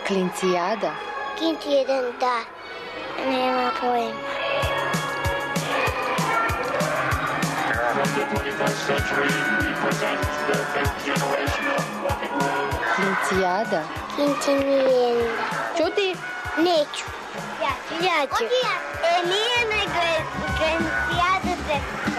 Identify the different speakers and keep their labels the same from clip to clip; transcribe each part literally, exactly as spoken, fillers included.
Speaker 1: Klincijada.
Speaker 2: Klinci jedan da. Nema pojma.
Speaker 1: Klincijada.
Speaker 2: Klinci nije.
Speaker 1: Čuti?
Speaker 2: Neću. Ja ću. Ja ću. E, nije nego je Klincijada dvesta.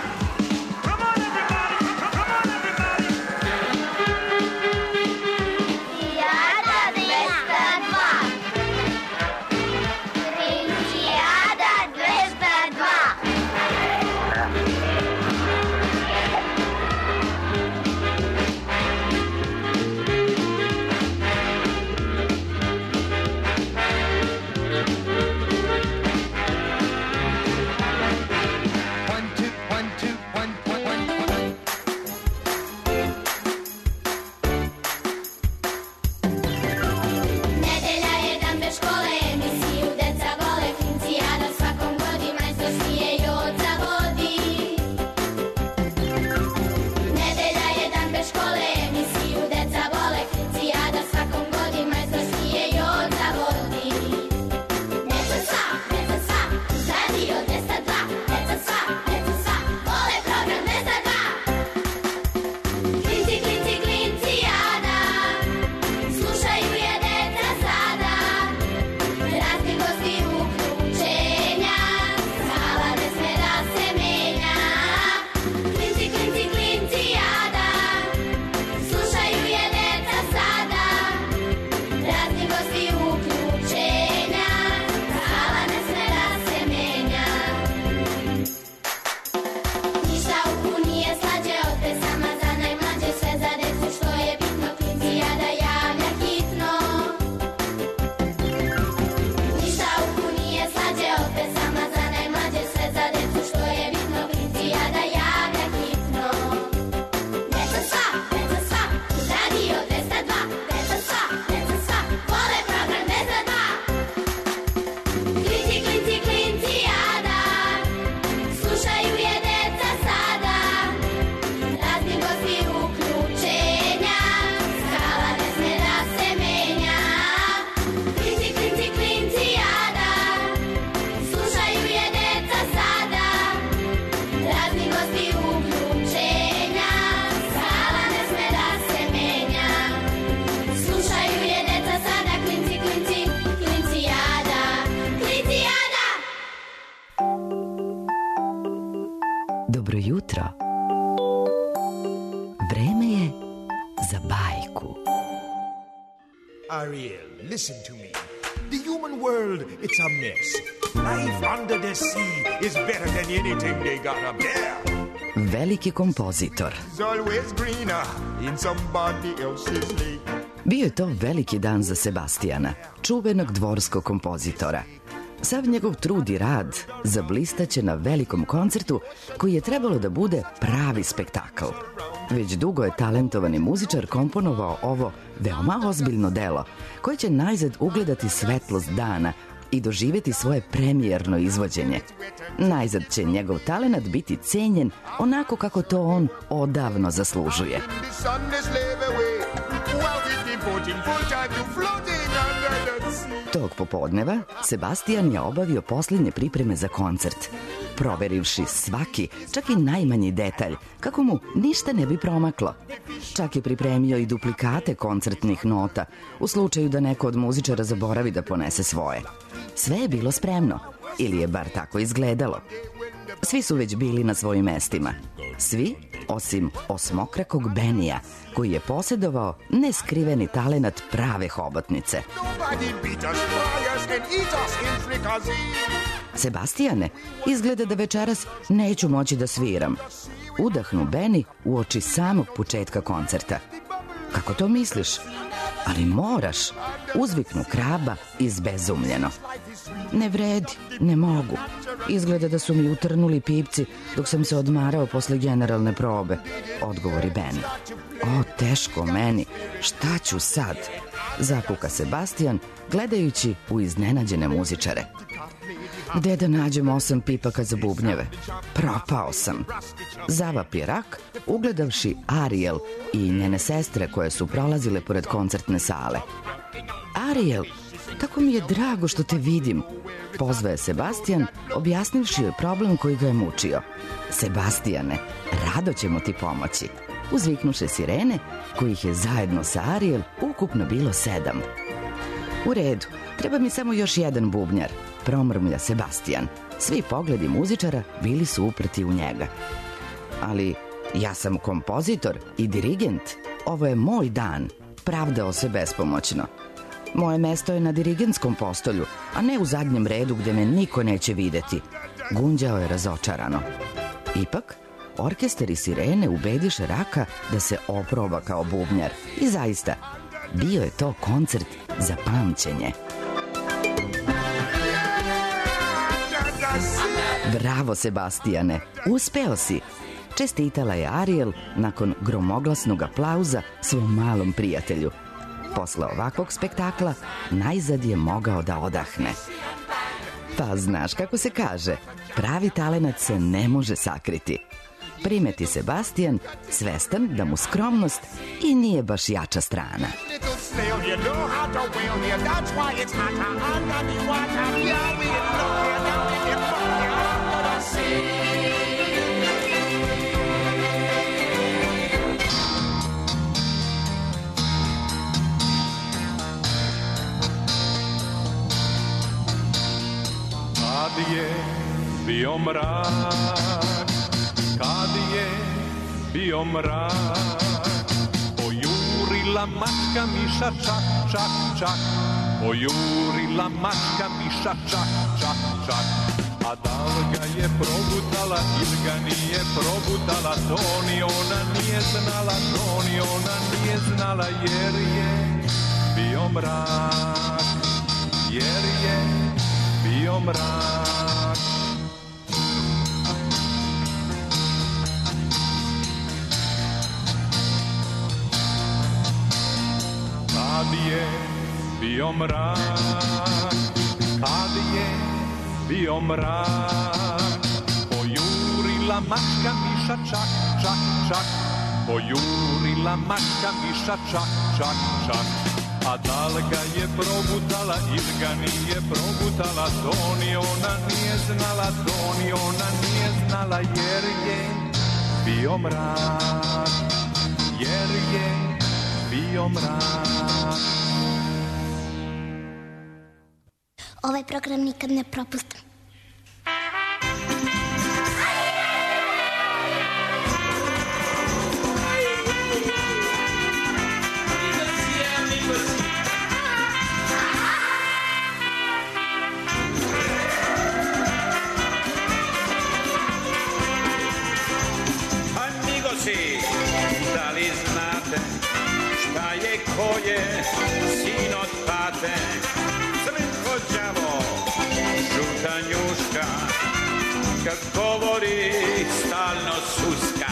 Speaker 3: Dobro jutro. Vreme je za bajku.
Speaker 4: Ariel, listen to me. The human world, it's a mess. Life under the sea is better than anything they got up there.
Speaker 3: Veliki kompozitor.
Speaker 4: It's always greener in somebody else's lake.
Speaker 3: Bio je to veliki dan za Sebastijana, čuvenog dvorskog kompozitora. Sav njegov trud i rad zablistaće na velikom koncertu koji je trebalo da bude pravi spektakl. Već dugo je talentovani muzičar komponovao ovo veoma ozbiljno delo, koje će najzad ugledati svetlost dana i doživjeti svoje premijerno izvođenje. Najzad će njegov talenat biti cenjen onako kako to on odavno zaslužuje. Tog popodneva Sebastijan je obavio posljednje pripreme za koncert, proverivši svaki, čak i najmanji detalj, kako mu ništa ne bi promaklo. Čak je pripremio i duplikate koncertnih nota, u slučaju da neko od muzičara zaboravi da ponese svoje. Sve je bilo spremno, ili je bar tako izgledalo. Svi su već bili na svojim mestima. Svi, osim osmokrakog Benija, koji je posjedovao neskriveni talenat prave hobotnice. Sebastijane, izgleda da večeras neću moći da sviram. Udahnu Beni uoči samog početka koncerta. Kako to misliš? Ali moraš, uzviknu Kraba izbezumljeno. Ne vredi, ne mogu. Izgleda da su mi utrnuli pipci dok sam se odmarao posle generalne probe, odgovori Beni. O, teško meni, šta ću sad? Zakuka Sebastijan, gledajući u iznenađene muzičare. Gde da nađem osam pipaka za bubnjeve? Propao sam. Zavapi Rak, ugledavši Ariel i njene sestre koje su prolazile pored koncertne sale. Ariel, tako mi je drago što te vidim, pozvao je Sebastijan, objasnivši joj problem koji ga je mučio. Sebastijane, rado ćemo ti pomoći, uzviknuše sirene, kojih je zajedno sa Ariel ukupno bilo sedam. U redu, treba mi samo još jedan bubnjar, promrmlja Sebastijan. Svi pogledi muzičara bili su uprti u njega. Ali ja sam kompozitor i dirigent, ovo je moj dan, pravdao se bespomoćno. Moje mesto je na dirigentskom postolju, a ne u zadnjem redu gde me niko neće videti, gunđao je razočarano. Ipak, orkestar i sirene ubediše Raka da se oproba kao bubnjar. I zaista, bio je to koncert za pamćenje. Bravo, Sebastijane, uspeo si, čestitala je Ariel nakon gromoglasnog aplauza svom malom prijatelju. Posle ovakvog spektakla najzad je mogao da odahne. Pa znaš kako se kaže, pravi talenat se ne može sakriti. Primeti Sebastijan, svestan da mu skromnost i nije baš jača strana.
Speaker 5: Kad je bio mrak, kad je bio mrak, pojurila mačka miša čak, čak, čak, pojurila mačka miša čak, čak, čak. A da li ga je probutala ili ga nije probutala, to ni ona nije znala, to ni ona nije znala, jer je bio mrak, jer je bio mrak. Kad je bio mrak, kad je bio mrak, pojurila mačka miša čak, čak, čak, pojurila mačka miša čak, čak, čak. A da li ga je probutala ili ga nije probutala, to ni ona nije znala, to ni ona nije znala, jer je bio mrak, jer je bio mrak.
Speaker 2: Ovaj program nikad ne propustim.
Speaker 6: Da li znate šta je ko je sin od tate? Crnko đavo, žuta njuška, kad govori stalno suska.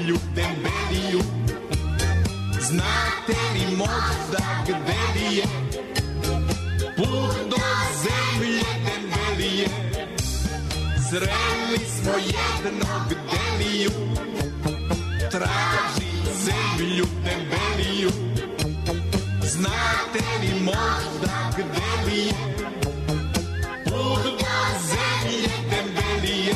Speaker 5: zemlju dembeliju. Znate li možda gde li je put do zemlje dembelije? Sreli smo jednog deliju, traži zemlju dembeliju. Znate li možda gde li je put do zemlje dembelije?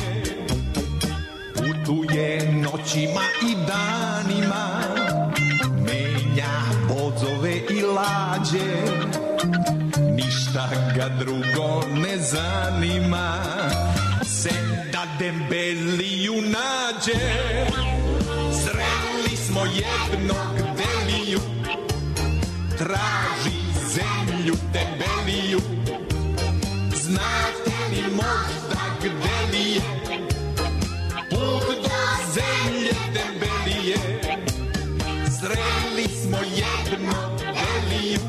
Speaker 5: Putuje noćima i danima, menja vozove i lađe, ništa ga drugo ne zanima, sem da dembeliju nađe. Sreli smo jednog deliju, traži zemlju dembeliju. Znate li možda gde li je put do zemlje dembelije? Sreli smo jednog deliju,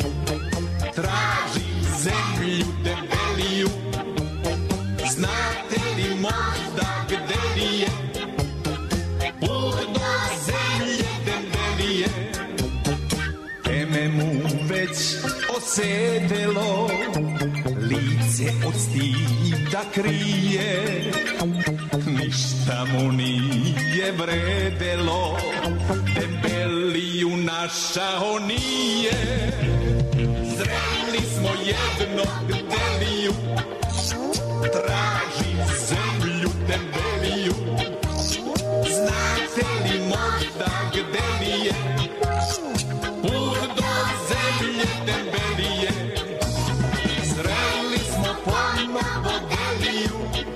Speaker 5: traži zemlju dembeliju. Znate li možda gde li je put do zemlje dembelije? Teme mu već osedelo, lice od stida krije, ništa mu nije vredelo, dembeliju našao nije. Sreli smo jednog deliju, traži zemlju dembeliju. Znate li možda gde li je put do zemlje dembelije? Sreli smo ponovo deliju,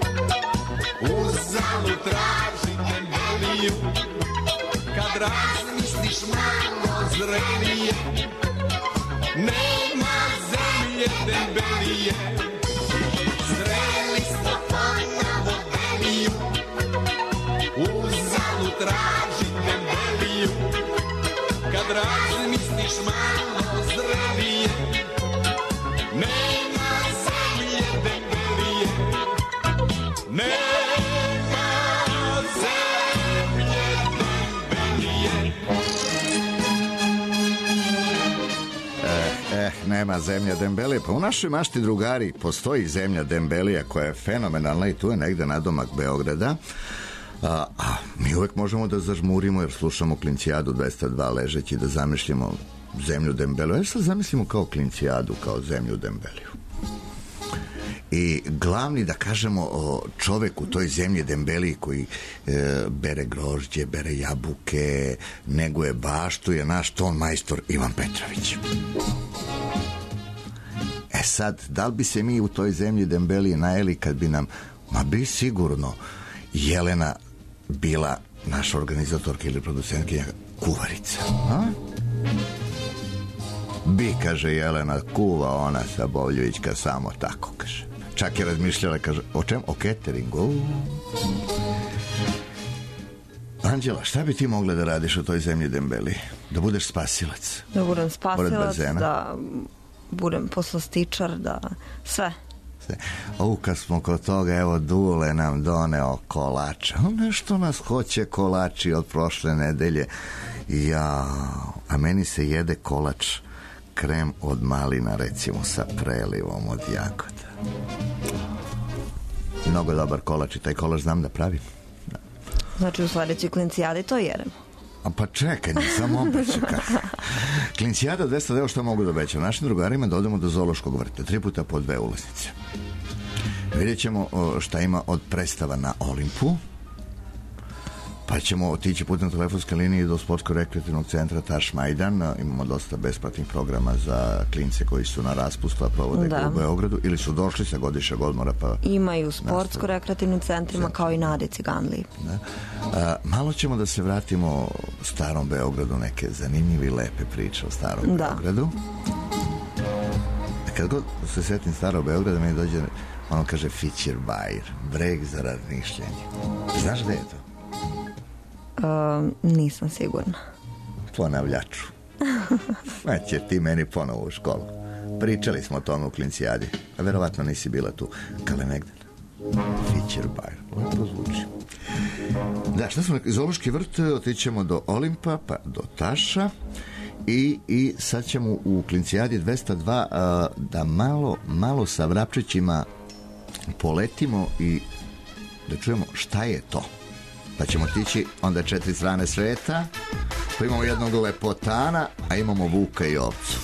Speaker 5: uzalud traži dembeliju. Kad razmisliš malo zrelije, nema zemlje dembelije. Sreli smo ponovo deliju, uzalud traži dembeliju. Kad razmisliš malo zrelije, nema zemlje dembelije. Nema zemlje dembelije.
Speaker 7: Eh, nema zemlja dembelije. Pa u našoj mašti, drugari, postoji zemlja dembelija koja je fenomenalna i tu je negde nadomak Beograda. A, a mi uvek možemo da zažmurimo jer slušamo Klincijadu dvesta dva ležeći, da zamišljamo zemlju dembeliju. Ja sad zamislimo kao Klincijadu, kao zemlju dembeliju. I glavni, da kažemo, o čovek u toj zemlji dembeliji koji e, bere grožđe, bere jabuke, neguje baštu, je naš ton majstor Ivan Petrović. E sad, da li bi se mi u toj zemlji dembeliji najeli kad bi nam, ma bi sigurno, Jelena bila naša organizatorka ili producentkinja kuvarica, a? Bi, kaže Jelena, kuva ona sa Bovljevićka samo tako, kaže. Čak je razmišljala, kaže, o čem? O cateringu. Anđela, šta bi ti mogla da radiš u toj zemlji dembeli? Da budeš spasilac?
Speaker 8: Da budem spasilac, da budem poslastičar, da sve.
Speaker 7: O, kad smo kod toga, evo, Dule nam doneo kolača. Nešto nas hoće kolači od prošle nedelje. Ja, a meni se jede kolač krem od malina, recimo sa prelivom od jagoda. Mnogo dobar kolač i taj kolač znam da pravim. Da.
Speaker 8: Znači u sledećoj Klincijadi to jedemo.
Speaker 7: A pa čekaj, nisam obećao kako. Klincijada dvesta dva, što mogu da obećam? Našim drugarima da odemo do zoološkog vrta, tri puta po dve ulaznice. Vidjet ćemo šta ima od predstava na Olimpu, pa ćemo otići putem telefonske linije do sportsko-rekreativnog centra Taš Majdan. Imamo dosta besplatnih programa za klince koji su na raspustu, a provode da. u Beogradu, ili su došli sa godišnjeg odmora. Pa
Speaker 8: imaju u sportsko-rekreativnim centrima kao i Nadi Ciganliji.
Speaker 7: Da. A, malo ćemo da se vratimo starom Beogradu, neke zanimljive i lepe priče o starom da. Beogradu. Kad god se setim starog Beograda, meni dođe, ono kaže Fićer Bajir, breg za razmišljanje. Znaš gde je to?
Speaker 8: Uh, nisam sigurna.
Speaker 7: Ponavljaču. Neće ti meni ponovo u školu. Pričali smo o tome u Klincijadi, a verovatno nisi bila tu. Kalemegdan. Fićerbajer, lepo zvuči. Da, šta smo, zoološki vrt, otićemo do Olimpa, pa do Taša i, i sad ćemo u Klincijadi dvesta dva a, da malo, malo sa vrapčićima poletimo i da čujemo šta je to. Pa ćemo tići onda četiri strane sveta, pa imamo jednog lepotana, a imamo vuka i ovcu.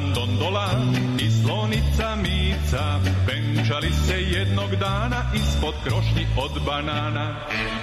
Speaker 5: potan Dondolan i slonica Mica venčali se jednog dana ispod krošnji od banana.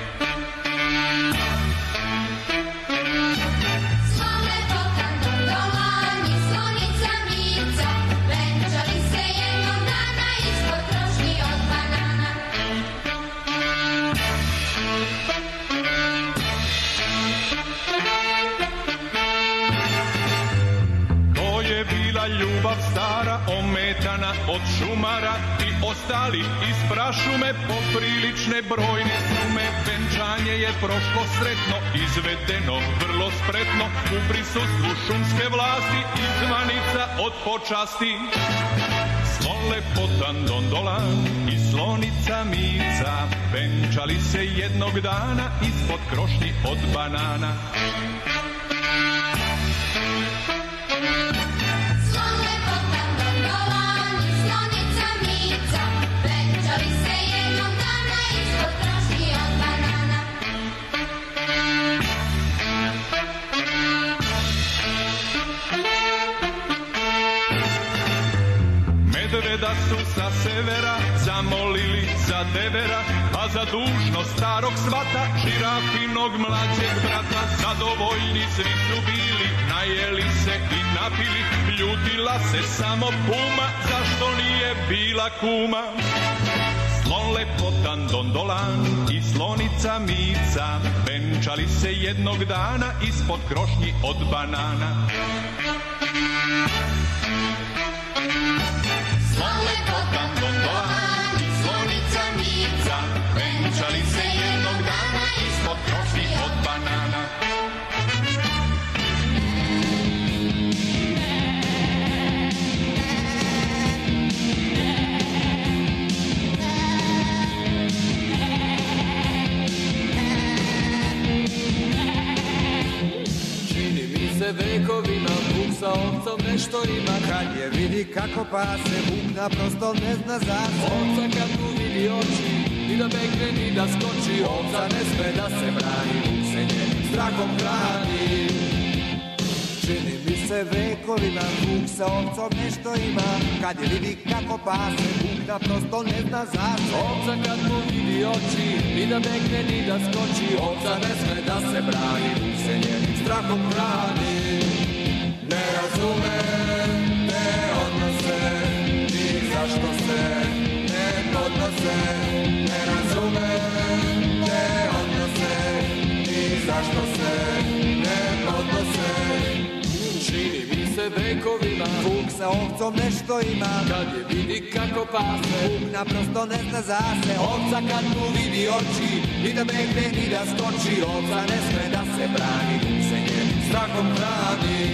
Speaker 5: Ljubav stara, ometana od šumara i ostali iz prašume, poprilične brojne sume. Venčanje je prošlo sretno, izvedeno vrlo spretno, u prisustvu šumske vlasti i zvanica od počasti. Slon lepotan Dondolan i slonica Mica venčali se jednog dana ispod krošnji od banana. Medveda su sa severa zamolili za devera, a za dužnost starog svata žirafinog mlađeg brata. Zadovoljni svi su bili, najeli se i napili, ljutila se samo puma, zašto nije bila kuma. Slon lepotan Dondolan i slonica Mica venčali se jednog dana ispod krošnji od banana. Slon lepotan Dondolan i slonica Mica venčali se jednog dana ispod krošnji od banana.
Speaker 9: Vekovima Vuk sa ovcom nešto ima, kad je vidi kako pase, Vuk naprosto ne zna zašto. Ovca kad mu vidi oči, ni da begne ni da skoči, ovca ne sme da se brani, Vuk se njenim strahom hrani. Čini mi se vekovima Vuk sa ovcom nešto ima, kad je vidi kako pase, Vuk naprosto ne zna zašto. Ovca kad mu vidi oči, ni da begne ni da skoči, ovca ne sme da se brani, Vuk se njenim strahom hrani. Ne razumem te odnose, ni zašto se ne podnose. Ne razumem te odnose, ni zašto se ne podnose. Čini mi se vekovima Vuk sa ovcom nešto ima, kad je vidi kako pase, Vuk naprosto ne zna zase. Ovca kad mu vidi oči, ni da begne ni da skoči, ovca ne sme da se brani, Vuk se njenim strahom hrani.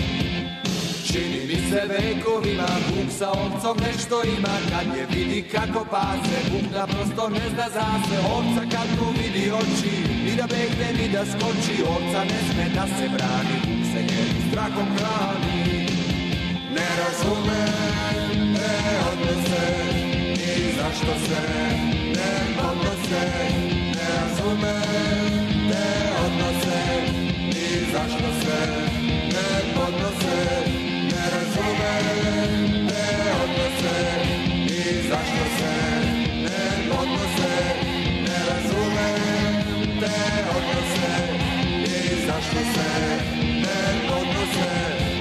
Speaker 9: Čini mi se vekovima Vuk sa ovcom nešto ima, kad je vidi kako pase, Vuk naprosto ne zna zase. Ovca kad mu vidi oči, ni da begne ni da skoči, ovca ne sme da se brani, Vuk se njenim strahom hrani. Ne razumem te odnose, ni zašto se ne podnose. Ne razumem te odnose, ni zašto se ne podnose. Ne razumem te odnose, ni zašto se ne podnose. Ne razumem te odnose, ni zašto se ne podnose.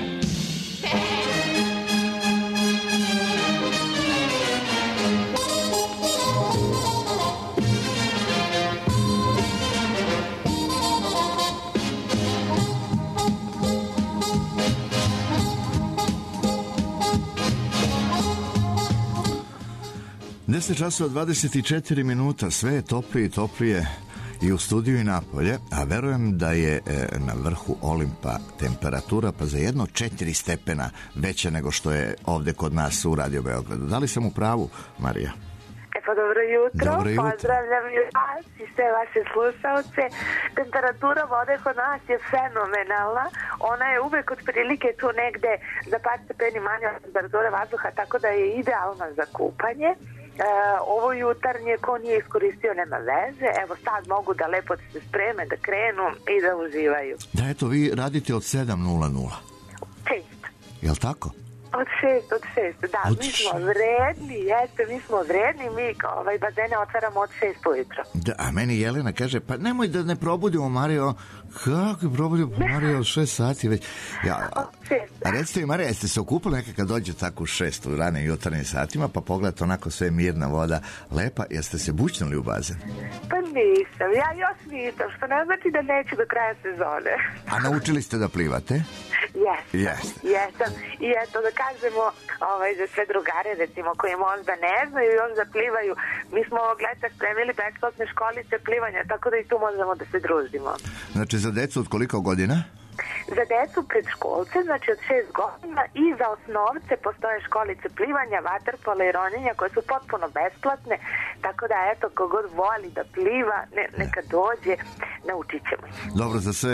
Speaker 7: deset časova dvadeset četiri minuta, sve je toplije i toplije i u studiju i napolje, a verujem da je e, na vrhu Olimpa temperatura pa za jedno četiri stepena veća nego što je ovde kod nas u Radio Beogradu. Da li sam u pravu, Marija?
Speaker 10: E pa dobro jutro,
Speaker 7: dobro jutro.
Speaker 10: Pozdravljam i vas i sve vaše slušalce. Temperatura vode kod nas je fenomenalna, ona je uvek otprilike tu negde za par stepeni manja od temperature vazduha, tako da je idealna za kupanje. E, ovo jutarnje ko nije iskoristio nema veze, evo sad mogu da lepo se spreme, da krenu i da uživaju.
Speaker 7: Da, eto, vi radite od sedam nula nula.
Speaker 10: Čist.
Speaker 7: Jel tako?
Speaker 10: Od šest, od šest, da,
Speaker 7: od
Speaker 10: mi smo vredni, jeste, mi smo vredni, mi ovaj, bazene otvaramo od šest ujutro.
Speaker 7: Da, a meni Jelena kaže, pa nemoj da ne probudimo Mario. Kako probudimo Mario od šest sati već? Ja, a, a recite mi, Marija, jeste se okupili nekako kad dođe tako u šest u ranim jutarnjim satima, pa pogledate onako sve mirna voda, lepa, jeste se bućnuli u bazen?
Speaker 10: Pa nisam, ja još nisam, što ne znači da neću do kraja sezone.
Speaker 7: A naučili ste da plivate?
Speaker 10: Jesam,
Speaker 7: Yes.
Speaker 10: jesam. I eto da kažemo ovaj, za sve drugare recimo koji možda ne znaju još da plivaju, mi smo ovog leta spremili besplatne školice plivanja, tako da i tu možemo da se družimo.
Speaker 7: Znači za decu od koliko godina?
Speaker 10: Za decu predškolce, znači od šest godina, i za osnovce postoje školice plivanja, vaterpola i ronjenja koje su potpuno besplatne, tako da eto, kogod voli da pliva, ne, neka dođe, naučit ćemo ih.
Speaker 7: Dobro, za sve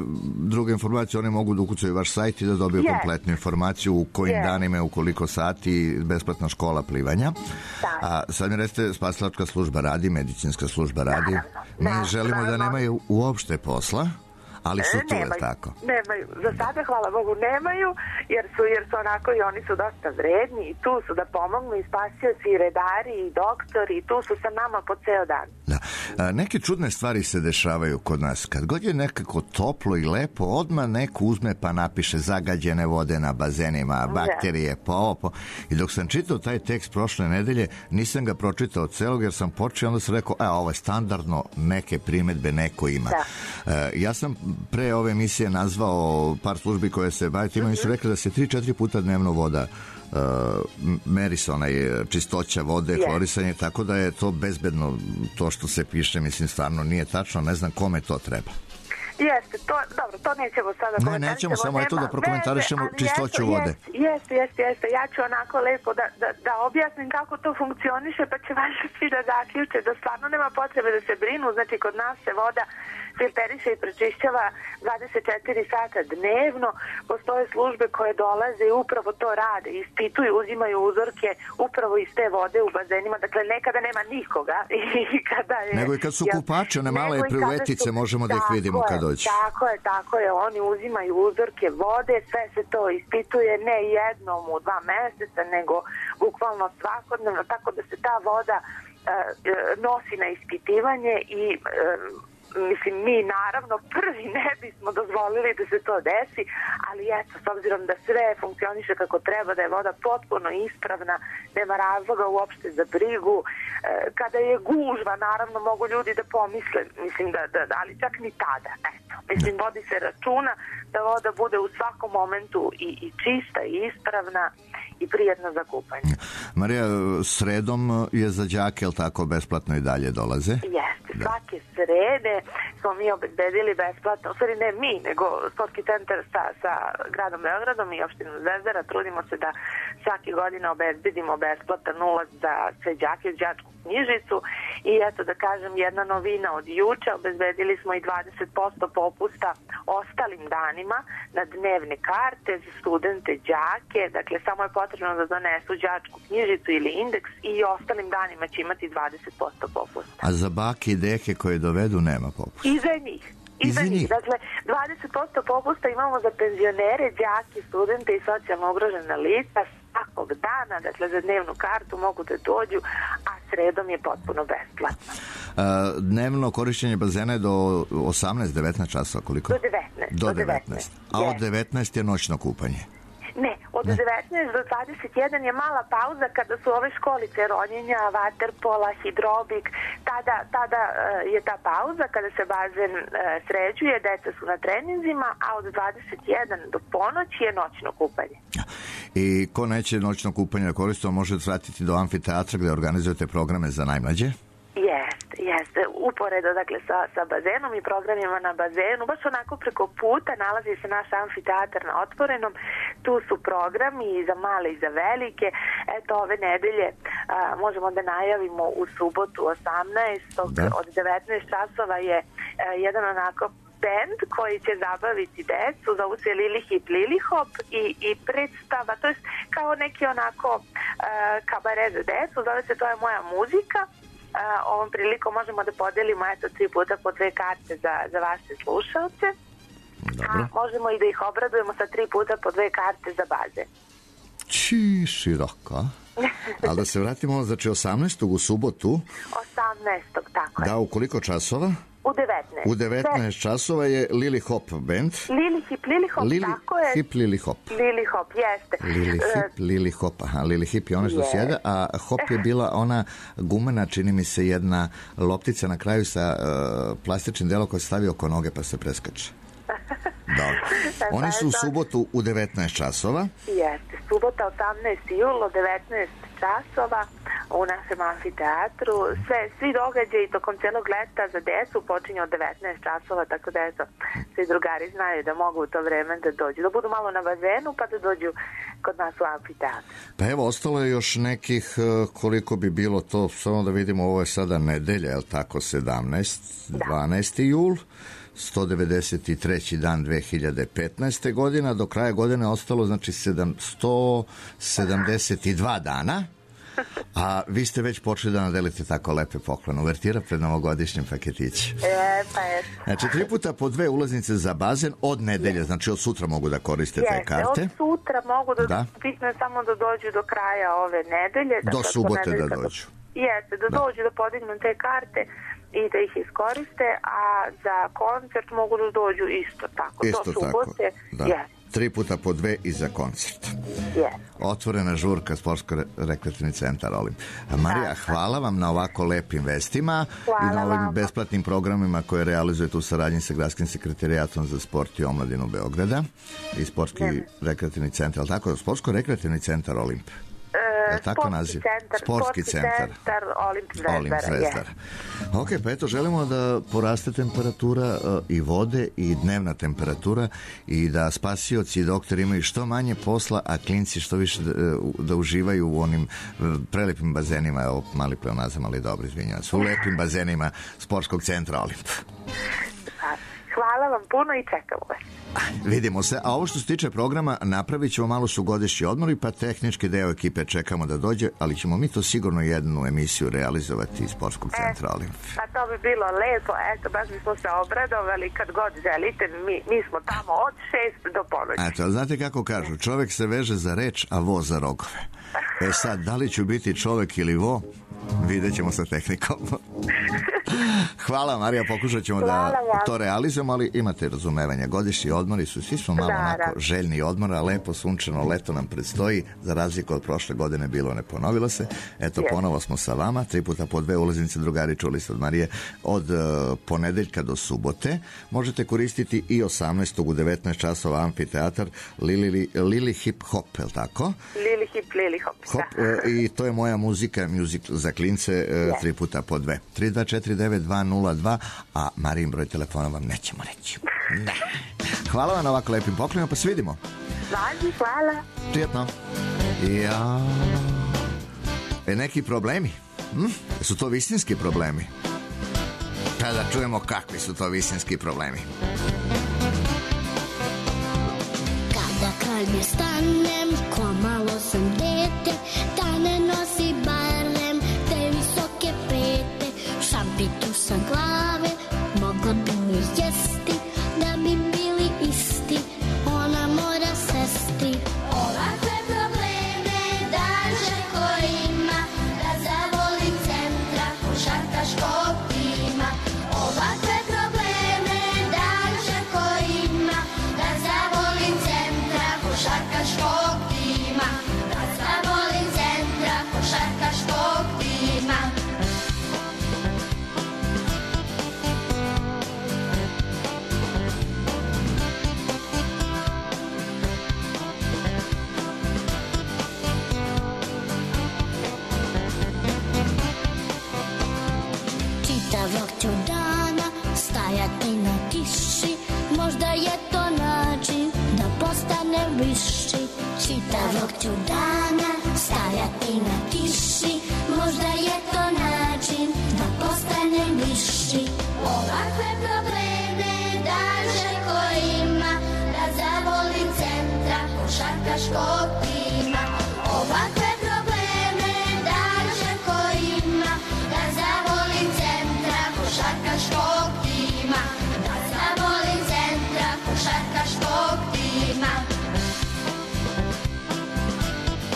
Speaker 7: druge informacije oni mogu da ukucaju vaš sajt i da dobiju yes. kompletnu informaciju u kojim yes. danima i u koliko sati besplatna škola plivanja. A sad mi recite, spasilačka služba radi, medicinska služba radi. Mi naravno, želimo naravno. da nemaju uopšte posla, ali su tu, je tako?
Speaker 10: Nemaju. Za sada, hvala Bogu, nemaju, jer su, jer su onako i oni su dosta vredni i tu su da pomognu i spasioci i redari i doktori i tu su sa nama po ceo dan.
Speaker 7: Da. A, neke čudne stvari se dešavaju kod nas. Kad god je nekako toplo i lepo, odmah neko uzme pa napiše zagađene vode na bazenima, bakterije, pa ovo, pa. I dok sam čitao taj tekst prošle nedelje, nisam ga pročitao celog jer sam počeo, onda sam rekao, a ovo je standardno, neke primetbe neko ima. Da. E, ja sam pre ove emisije nazvao par službi koje se bavite, imaju su rekli da se tri četiri puta dnevno voda uh, meri se onaj čistoća vode, yeah. klorisanje, tako da je to bezbedno, to što se piše, mislim, stvarno nije tačno, ne znam kome to treba.
Speaker 10: Jeste, to, dobro, to nećemo sada
Speaker 7: ne, nećemo samo eto da prokomentarišemo čistoću vode.
Speaker 10: Jeste, jeste, jeste, ja ću onako lepo da, da, da objasnim kako to funkcioniše, pa će vaši svi da zaključe da stvarno nema potrebe da se brinu, znači kod nas se voda filteriše i prečišćava dvadeset četiri sata dnevno, postoje službe koje dolaze i upravo to rade, ispituju, uzimaju uzorke upravo iz te vode u bazenima, dakle nekada nema nikoga i kada je...
Speaker 7: Nego i kad su kupače, one male privetice, su, možemo da ih vidimo kad dođe.
Speaker 10: Tako je, tako je, oni uzimaju uzorke vode, sve se to ispituje ne jednom u dva meseca, nego bukvalno svakodnevno, tako da se ta voda uh, nosi na ispitivanje i uh, mislim, mi naravno prvi ne bismo dozvolili da se to desi, ali eto, s obzirom da sve funkcioniše kako treba, da je voda potpuno ispravna, nema razloga uopšte za brigu. E, kada je gužva, naravno, mogu ljudi da pomisle, mislim, da, da, da ali čak ni tada, eto. Mislim, vodi se računa da voda bude u svakom momentu i, i čista i ispravna i prijetna za kupanje.
Speaker 7: Marija, sredom je za đake, jel tako, besplatno i dalje dolaze?
Speaker 10: Jeste, svake srede smo mi obezbedili besplatno, u stvari ne mi, nego Sportski centar sa, sa gradom Beogradom i opštinom Zvezdara, trudimo se da svake godine obezbedimo besplatan ulaz za sve đake u đačku knjižicu i eto da kažem jedna novina od juče, obezbedili smo i dvadeset posto popusta ostalim danima na dnevne karte za studente, đake, dakle samo je potrebno da donesu đačku knjižicu ili indeks i ostalim danima će imati dvadeset posto popusta.
Speaker 7: A za bake i deke koje dovedu nema popusta?
Speaker 10: I za njih. I za njih. Dakle, dvadeset posto popusta imamo za penzionere, đake, studente i socijalno ugrožena lica svakog dana, dakle za dnevnu kartu mogu da dođu, a sredom je potpuno besplatno.
Speaker 7: A, dnevno korišćenje bazena je do osamnaest devetnaest časova, koliko?
Speaker 10: Do devetnaest.
Speaker 7: Do devetnaest. A od devetnaest je noćno kupanje?
Speaker 10: Ne, od ne. devetnaest do dvadeset jedan je mala pauza kada su ove školice ronjenja, vaterpola, hidrobik, tada, tada uh, je ta pauza kada se bazen uh, sređuje, deca su na treninzima, a od dvadeset jedan do ponoći je noćno kupanje.
Speaker 7: I ko neće noćno kupanje da koristiti, može vratiti do amfiteatra gde organizujete programe za najmlađe?
Speaker 10: Jeste, jeste. Uporedo, dakle, sa, sa bazenom i programima na bazenu, baš onako preko puta nalazi se naš amfiteatar na otvorenom. Tu su programi i za male i za velike. Eto, ove nedelje a, možemo da najavimo u subotu osamnaestog Da. Od devetnaest časova je a, jedan onako bend koji će zabaviti decu, zovu se Lili Hip Lili Hop i, i predstava, to je kao neki onako a, kabare za decu, zove se To je moja muzika. Uh, ovom prilikom možemo da podelimo eto tri puta po dve karte za, za vaše slušalce.
Speaker 7: Dobro.
Speaker 10: A možemo i da ih obradujemo sa tri puta po dve karte za bazen.
Speaker 7: Či, široko. Ali da se vratimo, znači osamnaestog u subotu.
Speaker 10: osamnaestog tako je.
Speaker 7: Da, u koliko časova?
Speaker 10: U devetnaest.
Speaker 7: U devetnaest časova je Lili Hop band.
Speaker 10: Lili Hip, Lili Hop,
Speaker 7: Lili
Speaker 10: tako je.
Speaker 7: Hip, Lili Hop.
Speaker 10: Lili Hop, jeste.
Speaker 7: Lili Hip, Lili Hop, aha, Lili Hip je ono što
Speaker 10: Yes.
Speaker 7: sjede, a Hop je bila ona gumena, čini mi se, jedna loptica na kraju sa uh, plastičnim delom koji se stavi oko noge pa se preskače. Dobro. Oni su u subotu u devetnaest časova.
Speaker 10: Jeste, subota osamnaesti jul od devetnaest časova u našem amfiteatru. Sve, svi događaji tokom celog leta za decu počinju od devetnaest časova, tako da eto, svi drugari znaju da mogu u to vreme da dođu, da budu malo na bazenu pa da dođu kod nas u amfiteatru.
Speaker 7: Pa evo, ostalo je još nekih, uh, koliko bi bilo to, samo da vidimo, ovo je sada nedelja, je li tako, sedamnaest, dvanaesti jul, sto devedeset treći dan dve hiljade petnaeste. godina, do kraja godine ostalo znači sto sedamdeset dva dana, a vi ste već počeli da nadelite tako lepe poklone. Uvertira pred novogodišnjim paketići.
Speaker 10: E, pa je.
Speaker 7: Znači, tri puta po dve ulaznice za bazen od nedelje, znači od sutra mogu da koriste te karte.
Speaker 10: Od sutra mogu da,
Speaker 7: da.
Speaker 10: bitno je samo da dođu do kraja ove nedelje.
Speaker 7: Do
Speaker 10: dakle,
Speaker 7: subote da
Speaker 10: nedelje,
Speaker 7: dođu.
Speaker 10: Jeste, da,
Speaker 7: Da.
Speaker 10: dođu da podignu te karte i da ih iskoriste, a za koncert mogu da dođu isto tako.
Speaker 7: Isto
Speaker 10: do
Speaker 7: tako,
Speaker 10: subote.
Speaker 7: da.
Speaker 10: Jeste.
Speaker 7: Tri puta po dve i za koncert.
Speaker 10: Yes.
Speaker 7: Otvorena žurka, Sportsko-rekreativni centar Olimp. Marija, hvala vam na ovako lepim vestima
Speaker 10: Hvala
Speaker 7: i na ovim
Speaker 10: vama.
Speaker 7: besplatnim programima koje realizujete u saradnji sa Gradskim sekretarijatom za sport i omladinu Beograda i Sportski-rekreativni centar, ali tako? Sportsko-rekreativni centar Olimp.
Speaker 10: E,
Speaker 7: tako
Speaker 10: sportski
Speaker 7: naziv?
Speaker 10: centar,
Speaker 7: Sportski centar.
Speaker 10: centar Olimp Zvezdara.
Speaker 7: Olimp Zvezdara.
Speaker 10: Yes.
Speaker 7: Ok, pa eto, želimo da poraste temperatura uh, i vode i dnevna temperatura i da spasioci i doktori imaju što manje posla, a klinci što više da, da uživaju u onim uh, prelepim bazenima, evo, mali pleonazam, ali dobro, izvinjavam se, u lepim bazenima Sportskog centra Olimp.
Speaker 10: Hvala vam puno i čekamo vas.
Speaker 7: Vidimo se, a ovo što se tiče programa, napravit ćemo malo sugodišnji odmor, pa tehnički deo ekipe čekamo da dođe, ali ćemo mi to sigurno jednu emisiju realizovati iz Sportskog centra Olimp.
Speaker 10: Pa to bi bilo lepo, eto, baš bismo se obradovali kad god želite, mi, mi smo tamo od šest do ponoći.
Speaker 7: Eto, znate kako kažu, čovek se veže za reč, a vo za rogove. E sad, da li ću biti čovek ili vo, vidjet ćemo sa tehnikom. Hvala, Marija, pokušat ćemo da to realizujemo, ali imate razumevanja. Godišnji odmori su, svi smo malo
Speaker 10: Da,
Speaker 7: onako
Speaker 10: da.
Speaker 7: željni odmora, lepo sunčano leto nam predstoji, za razliku od prošle godine bilo, ne ponovilo se. Eto,
Speaker 10: Yes.
Speaker 7: ponovo smo sa vama, tri puta po dve ulaznice, drugari, čuli ste od Marije, od uh, ponedeljka do subote. Možete koristiti i osamnaestog u devetnaest časova amfiteatar Lili, Lili Hip Hop, je li tako?
Speaker 10: Lili hip, lili hop.
Speaker 7: Hop,
Speaker 10: Da.
Speaker 7: e, i to je moja muzika, muzik za klince, e, tri puta po dve. tri dva četiri devet dva nula dva, a Marijin broj telefona vam nećemo reći. Ne. Hvala vam na ovako lepim poklonima, pa se vidimo.
Speaker 10: Važi, hvala.
Speaker 7: Prijetno. Ja. E, neki problemi? Hm? Su to visinski problemi? Pa da čujemo kakvi su to visinski problemi.
Speaker 11: Kada kralj stanem, ko malo sam dete, da ne nosi barem te visoke pete. Šapitu sa glave, mogla bi mi jesti, da bi bili isti, ona mora sesti. Ovakve probleme daže ko ima, da zavolim centra košarkaškog tima. Ovakve probleme daže ko ima, da zavolim centra košarkaškog tima. Da zavolim centra košarkaškog tima. Čitavog ću dana stajati na kiši, možda je to način da postanem viši. Čitavog ću dana stajati na kiši, možda je to način da postanem viši. Ovakve probleme daže ko ima, da zavolim centra košarkaškog tima. Ovakve probleme daže ko ima, da zavolim centra košarkaškog tima. Da zavolim centra košarkaškog tima.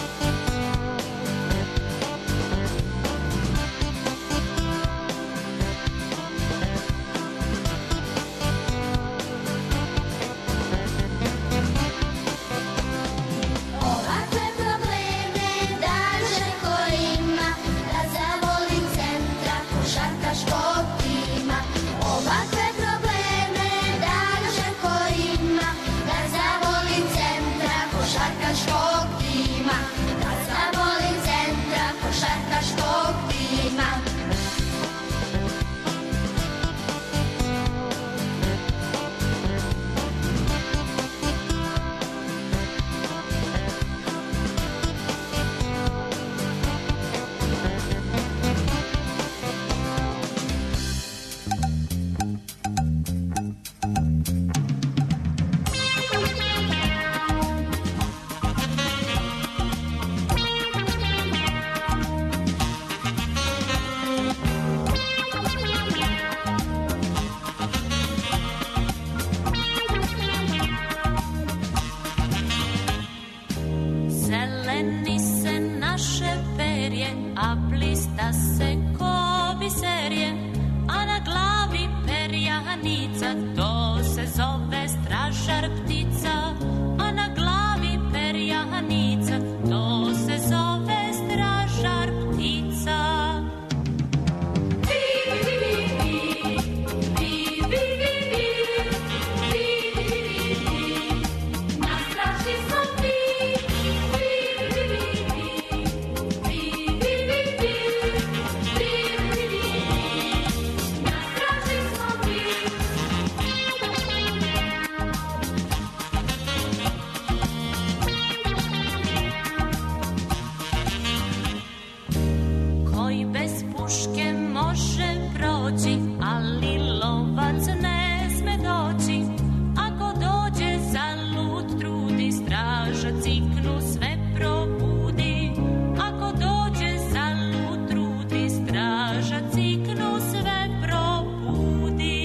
Speaker 12: blista se ko biserje, a na glavi perjanica, to se zove stražar ptica. A na glavi perjanica, to se zove stražar ptica. Ali lovac ne sme doći, ako dođe zalud trudi, straža ciknu sve probudi. Ako dođe zalud trudi, straža ciknu sve probudi.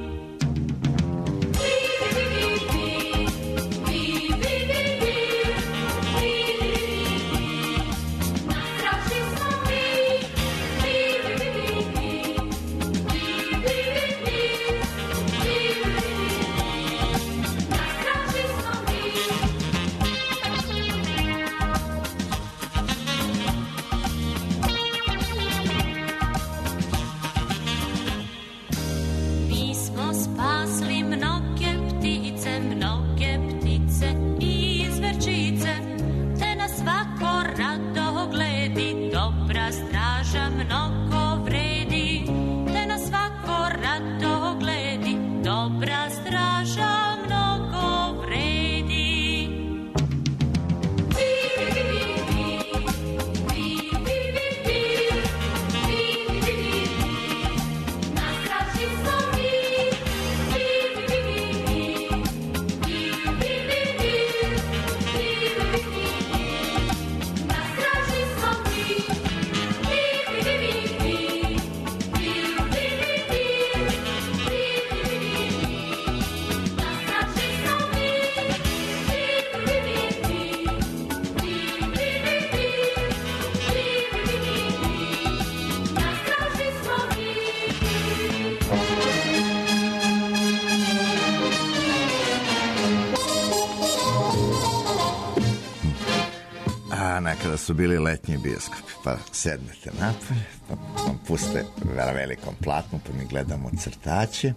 Speaker 7: Nekada su bili letnji bioskopi, pa sednete napolje, pa vam puste na velikom platnu, pa mi gledamo crtače.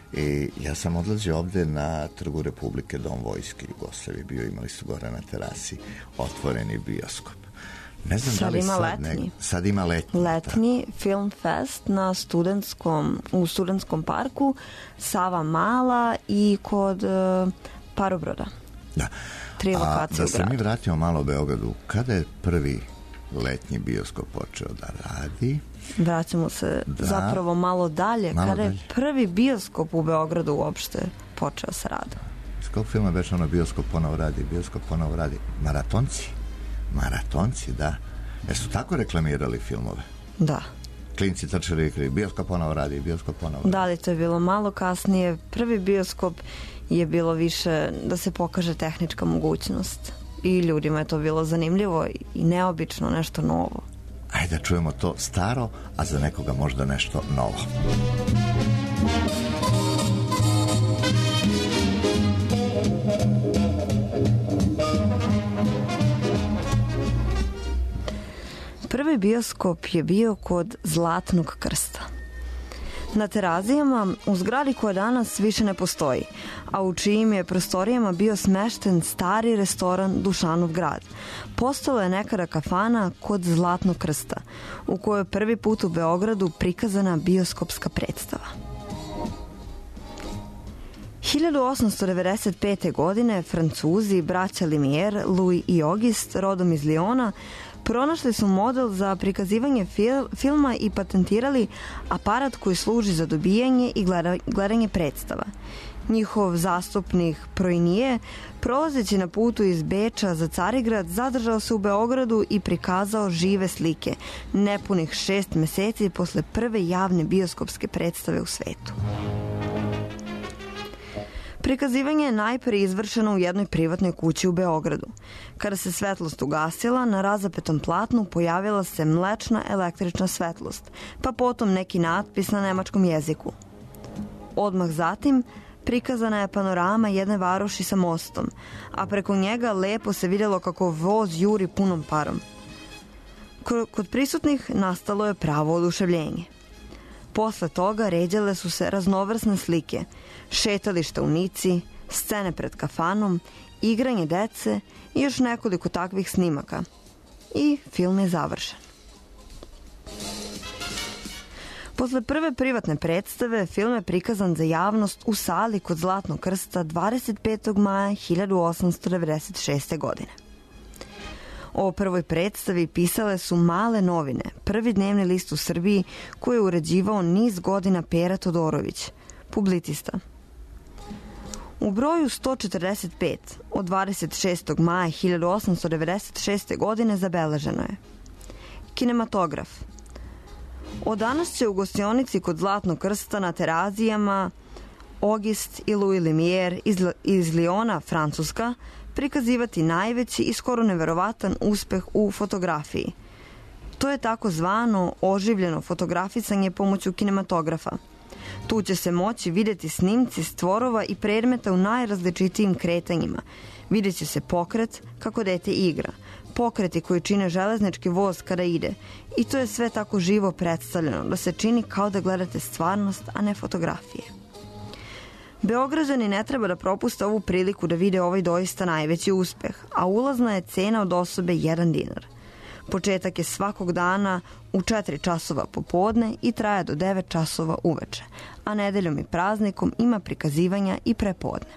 Speaker 7: I ja sam odlazio ovde na Trgu Republike, Dom Vojske Jugoslavije bio, imali su gore na terasi otvoreni bioskop. Ne znam
Speaker 8: sad
Speaker 7: da li
Speaker 8: ima
Speaker 7: sad
Speaker 8: letnji.
Speaker 7: Ne, sad ima letnji.
Speaker 8: Letnji da. Film fest na studentskom, u studentskom parku, Sava Mala i kod uh, Parobroda.
Speaker 7: Da.
Speaker 8: Tri lokacije
Speaker 7: A,
Speaker 8: u
Speaker 7: da se
Speaker 8: gradu.
Speaker 7: mi vratimo malo u Beogradu, kada je prvi letnji bioskop počeo da radi?
Speaker 8: Vraćamo se
Speaker 7: da.
Speaker 8: zapravo malo dalje.
Speaker 7: Malo
Speaker 8: kada
Speaker 7: dalje.
Speaker 8: je prvi bioskop u Beogradu uopšte počeo sa radom?
Speaker 7: S kog filma već ono bioskop ponovo radi? Bioskop ponovo radi. Maratonci. Maratonci, da. Jesu tako reklamirali filmove?
Speaker 8: Da.
Speaker 7: Klinci trčali i rekli, bioskop ponovo radi, bioskop ponovo radi.
Speaker 8: Da, li to je bilo malo kasnije. Prvi bioskop je bilo više da se pokaže tehnička mogućnost. I ljudima je to bilo zanimljivo i neobično, nešto novo.
Speaker 7: Ajde da čujemo to staro, a za nekoga možda nešto novo.
Speaker 8: Prvi bioskop je bio kod Zlatnog krsta. Na Terazijama, u zgradi koja danas više ne postoji, a u čijim je prostorijama bio smešten stari restoran Dušanov grad. Postojala je nekada kafana kod Zlatnog krsta, u kojoj je prvi put u Beogradu prikazana bioskopska predstava. hiljadu osamsto devedeset pete. godine Francuzi, braća Lumière, Louis i Auguste, rodom iz Liona, pronašli su model za prikazivanje fil, filma i patentirali aparat koji služi za dobijanje i gleda, gledanje predstava. Njihov zastupnik Proinije, prolazeći na putu iz Beča za Carigrad, zadržao se u Beogradu i prikazao žive slike, nepunih šest meseci posle prve javne bioskopske predstave u svetu. Prikazivanje je najpre izvršeno u jednoj privatnoj kući u Beogradu. Kada se svetlost ugasila, na razapetom platnu pojavila se mlečna električna svetlost, pa potom neki natpis na nemačkom jeziku. Odmah zatim prikazana je panorama jedne varoši sa mostom, a preko njega lepo se vidjelo kako voz juri punom parom. Kod prisutnih nastalo je pravo oduševljenje. Posle toga ređale su se raznovrsne slike, šetališta u Nici, scene pred kafanom, igranje dece i još nekoliko takvih snimaka. I film je završen. Posle prve privatne predstave, film je prikazan za javnost u sali kod Zlatnog krsta dvadeset petog maja hiljadu osamsto devedeset šeste. godine. O prvoj predstavi pisale su Male novine, prvi dnevni list u Srbiji koji je uređivao niz godina Pera Todorović, publicista. U broju sto četrdeset pet od dvadeset šestog maja hiljadu osamsto devedeset šeste. godine zabeleženo je: kinematograf. Od danas će u gostionici kod Zlatnog krsta na Terazijama August i Louis Lumière iz, iz Liona, Francuska, prikazivati najveći i skoro neverovatan uspeh u fotografiji. To je tako zvano oživljeno fotografisanje pomoću kinematografa. Tu će se moći vidjeti snimci stvorova i predmeta u najrazličitijim kretanjima. Vidjet će se pokret kako dete igra, pokreti koji čine železnički voz kada ide, i to je sve tako živo predstavljeno da se čini kao da gledate stvarnost, a ne fotografije. Beograđani ne treba da propuste ovu priliku da vide ovaj doista najveći uspeh, a ulazna je cena od osobe jedan dinar. Početak je svakog dana u četiri časova popodne i traje do devet časova uveče, a nedeljom i praznikom ima prikazivanja i prepodne.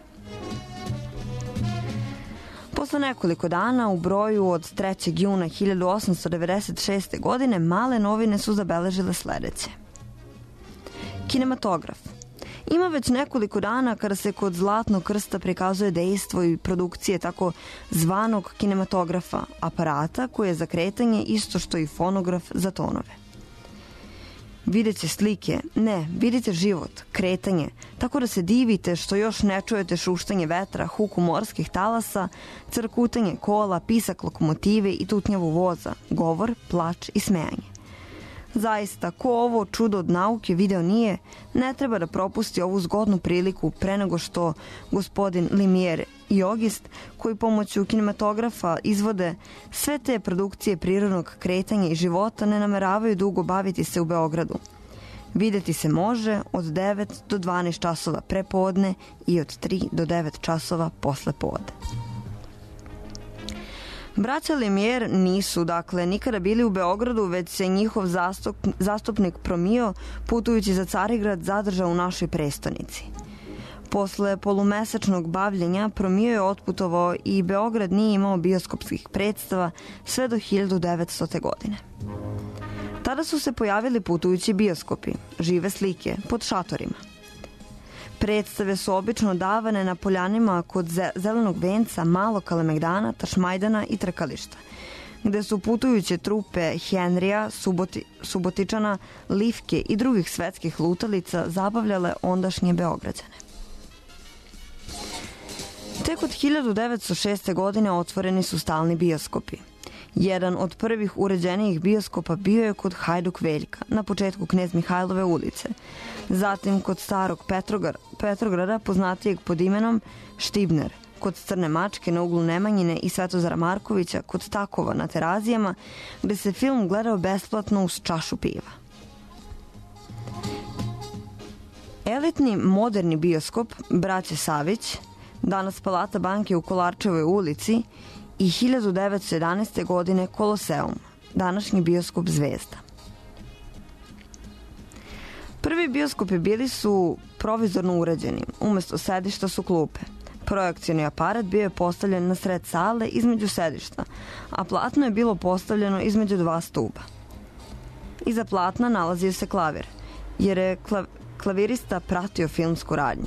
Speaker 8: Posle nekoliko dana, u broju od trećeg juna hiljadu osamsto devedeset šeste. godine, Male novine su zabeležile sledeće: kinematograf. Ima već nekoliko dana kada se kod Zlatnog krsta prikazuje dejstvo i produkcije tako zvanog kinematografa, aparata koji je za kretanje isto što i fonograf za tonove. Vidjet će slike, ne, vidite život, kretanje, tako da se divite što još ne čujete šuštanje vetra, huku morskih talasa, crkutanje kola, pisak lokomotive i tutnjavu voza, govor, plač i smejanje. Zaista, ko ovo čudo od nauke video nije, ne treba da propusti ovu zgodnu priliku pre nego što gospodin Lumière i August, koji pomoću kinematografa izvode sve te produkcije prirodnog kretanja i života, ne nameravaju dugo baviti se u Beogradu. Videti se može od devet do dvanaest časova prepodne i od tri do devet časova posle podne. Braća Lumière nisu, dakle, nikada bili u Beogradu, već se njihov zastup, zastupnik Promio, putujući za Carigrad, zadržao u našoj prestonici. Posle polumesečnog bavljenja Promio je otputovao i Beograd nije imao bioskopskih predstava sve do hiljadu devetstote. godine. Tada su se pojavili putujući bioskopi, žive slike, pod šatorima. Predstave su obično davane na poljanima kod Zelenog venca, Malog Kalemegdana, Tašmajdana i Trkališta, gde su putujuće trupe Henrija, Suboti, Subotičana, Livke i drugih svetskih lutalica zabavljale ondašnje Beograđane. Tek od hiljadu devetsto šeste. godine otvoreni su stalni bioskopi. Jedan od prvih uređenijih bioskopa bio je kod Hajduk Veljka, na početku Knez Mihajlove ulice, zatim kod starog Petrograda, Petrograda poznatijeg pod imenom Štibner, kod Crne mačke na uglu Nemanjine i Svetozara Markovića, kod Takova na Terazijama, gde se film gledao besplatno uz čašu piva. Elitni moderni bioskop Braće Savić, danas Palata banke u Kolarčevoj ulici, i hiljadu devetsto jedanaeste. godine Koloseum, današnji bioskop Zvezda. Prvi bioskopi bili su provizorno uređeni, umesto sedišta su klupe. Projekcioni aparat bio je postavljen na sred sale između sedišta, a platno je bilo postavljeno između dva stuba. Iza platna nalazio se klavir, jer je klav klavirista pratio filmsku radnju.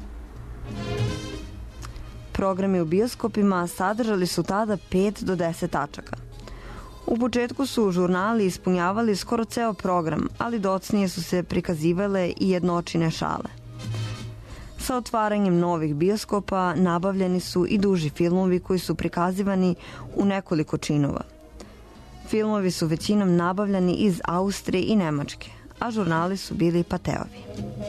Speaker 8: Programi u bioskopima sadržali su tada pet do deset tačaka. U početku su žurnali ispunjavali skoro ceo program, ali docnije su se prikazivale i jednočine šale. Sa otvaranjem novih bioskopa nabavljeni su i duži filmovi koji su prikazivani u nekoliko činova. Filmovi su većinom nabavljani iz Austrije i Nemačke, a žurnali su bili Pateovi.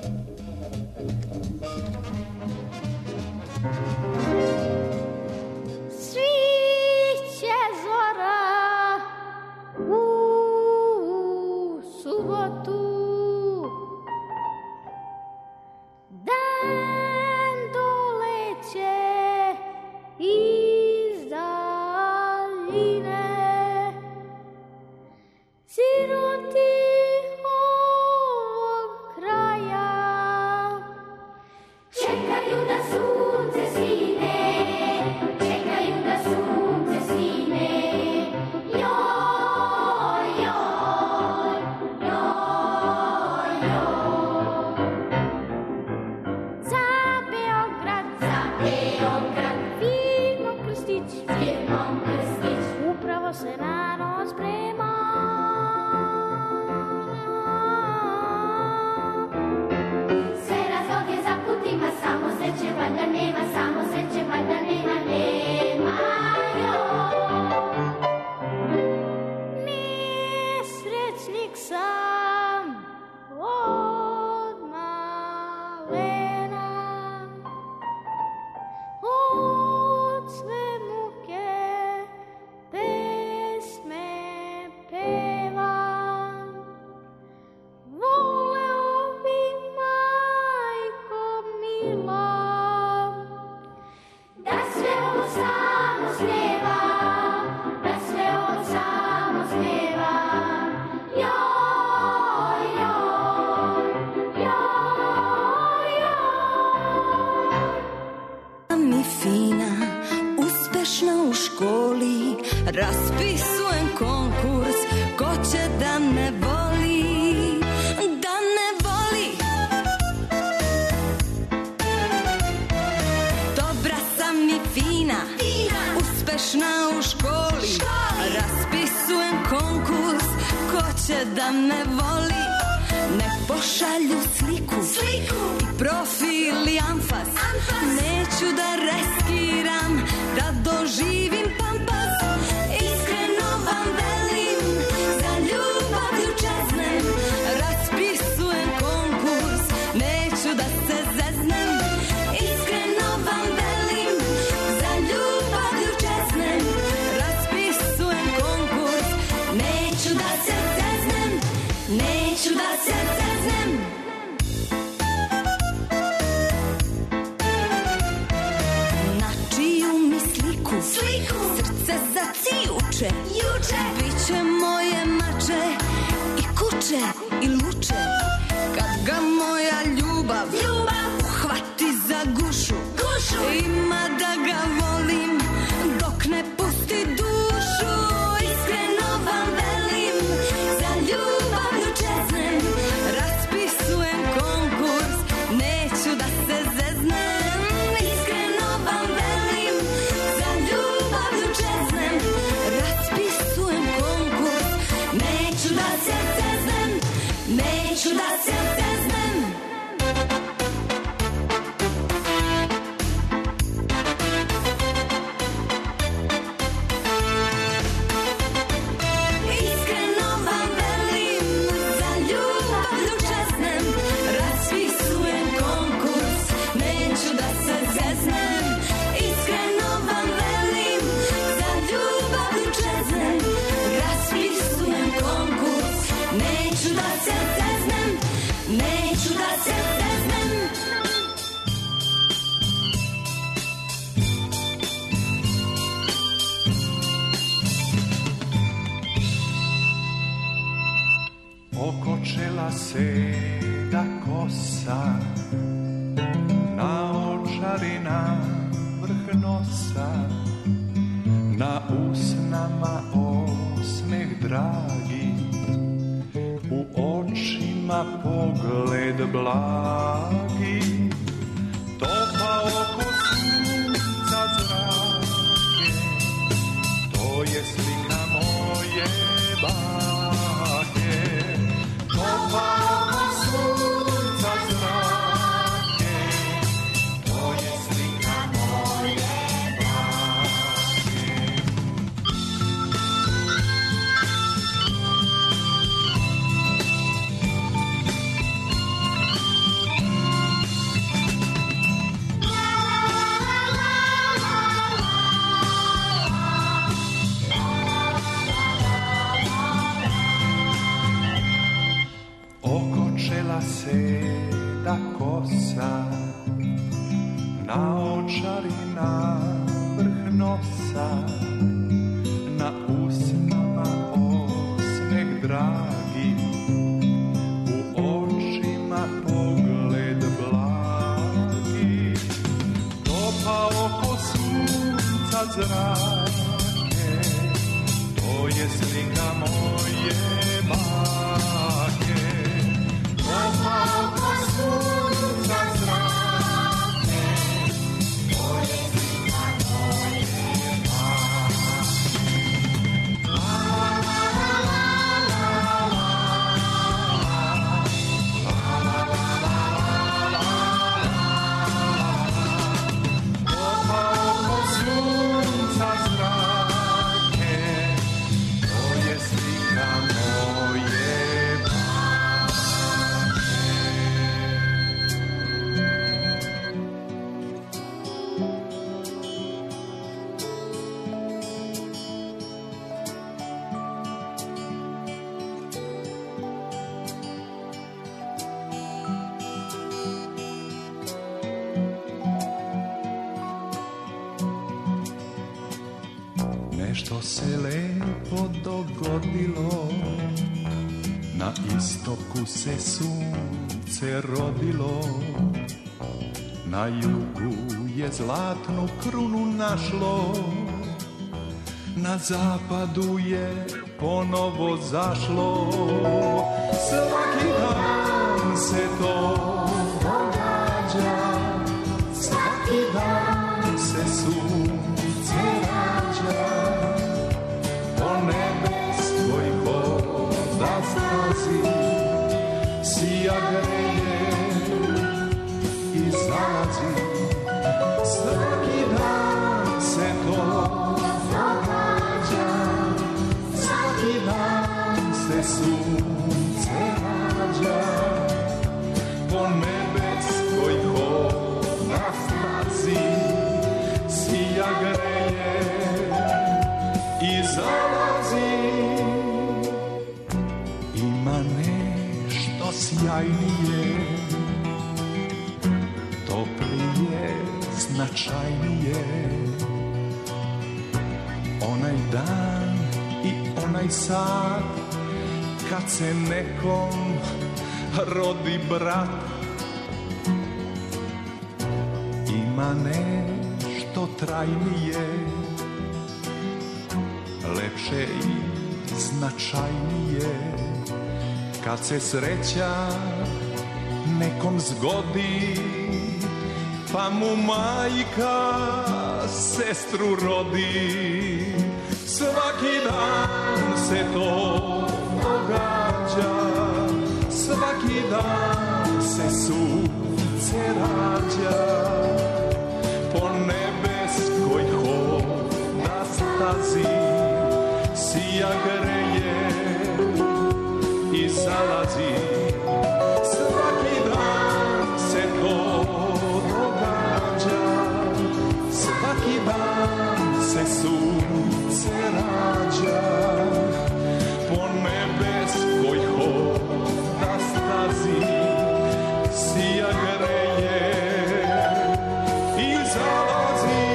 Speaker 11: Sviće zora u subotu, dan doleće iz daljine, siroti ovog kraja čekaju da sunce sine, čekaju da sunce sine. Joj, joj, joj, joj. Za Beograd, za Beograd, firmom Krstić, firmom Krstić, upravo se narod sprema. Sve razloge za putima, samo sreće valjda nema, samo sreće valjda nema, nema joj. Nesrećnik sam od malena, od sve muke pesme pevam. Voleo bi, majko mila, da sve ovo samo snevam, da sve ovo samo snevam. Joj, joj, joj, joj.
Speaker 13: Mi fina, uspešna u školi, raspisujem konkurs, ko će da me voli, da me voli. Dobra sam mi fina, uspešna u školi, raspisujem konkurs, ko će da me voli. Nek pošalju sliku, i profil i anfas, neću da reskiram, da doživim pampas. Iskreno vam velim, za ljubavlju čeznem, raspisujem konkurs, neću da se zeznem. Iskreno vam velim, za ljubavlju čeznem, raspisujem konkurs, neću da se zeznem, neću da se zeznem. Na čiju mi sliku, srce zacijuče, biće moje mače i kuće i luče. Kad ga moja ljubav uhvati za gušu, ima da ga volim dok ne pusti dušu. Iskreno vam velim, za ljubavlju čeznem, raspisujem konkurs, neću da se zeznem. Iskreno vam velim, za ljubavlju čeznem, raspisujem konkurs, neću da se zeznem, neću da se zeznem. Iskreno vam velim, za ljubavlju čeznem, raspisujem konkurs, neću da se zeznem. Iskreno vam velim, za ljubavlju čeznem, raspisujem konkurs, neću da se zeznem, neću da se zeznem.
Speaker 5: Oko čela seda kosa, naočari na vrh nosa, na usnama osmeh dragi, u očima pogled blagi, topa oko sunca zrake, to je slika moje bake. Topa oko sunca zrake, seda kosa, naočari na vrh nosa, na usnama osmeh dragi, u očima pogled blagi, topa oko sunca zrake, to je slika moje bake. Topa oko sunca zrake, to je slika moje Nešto se lepo dogodilo, na istoku se sunce rodilo, na jugu je zlatnu krunu našlo, na zapadu je ponovo zašlo. Svaki dan se to događa, svaki dan se sunce rađa, po nebeskoj voda stazi, sija greje i zalazi. Svaki dan se to događa, svaki dan se sunce rađa, po nebeskoj voda stazi, sija greje i zalazi. Ima nešto sjajnije, toplije, značajnije, onaj dan i onaj sat kad se nekom rodi brat. Ima nešto trajnije, lepše i značajnije, kad se sreća nekom zgodi, pa mu majka sestru rodi. Svaki dan se to događa, svaki dan se sunce rađa, po nebeskoj hoda stazi, sija greje i zalazi. Svaki dan se to događa, svaki dan se sunce rađa, po nebeskoj hoda stazi, sija greje i zalazi.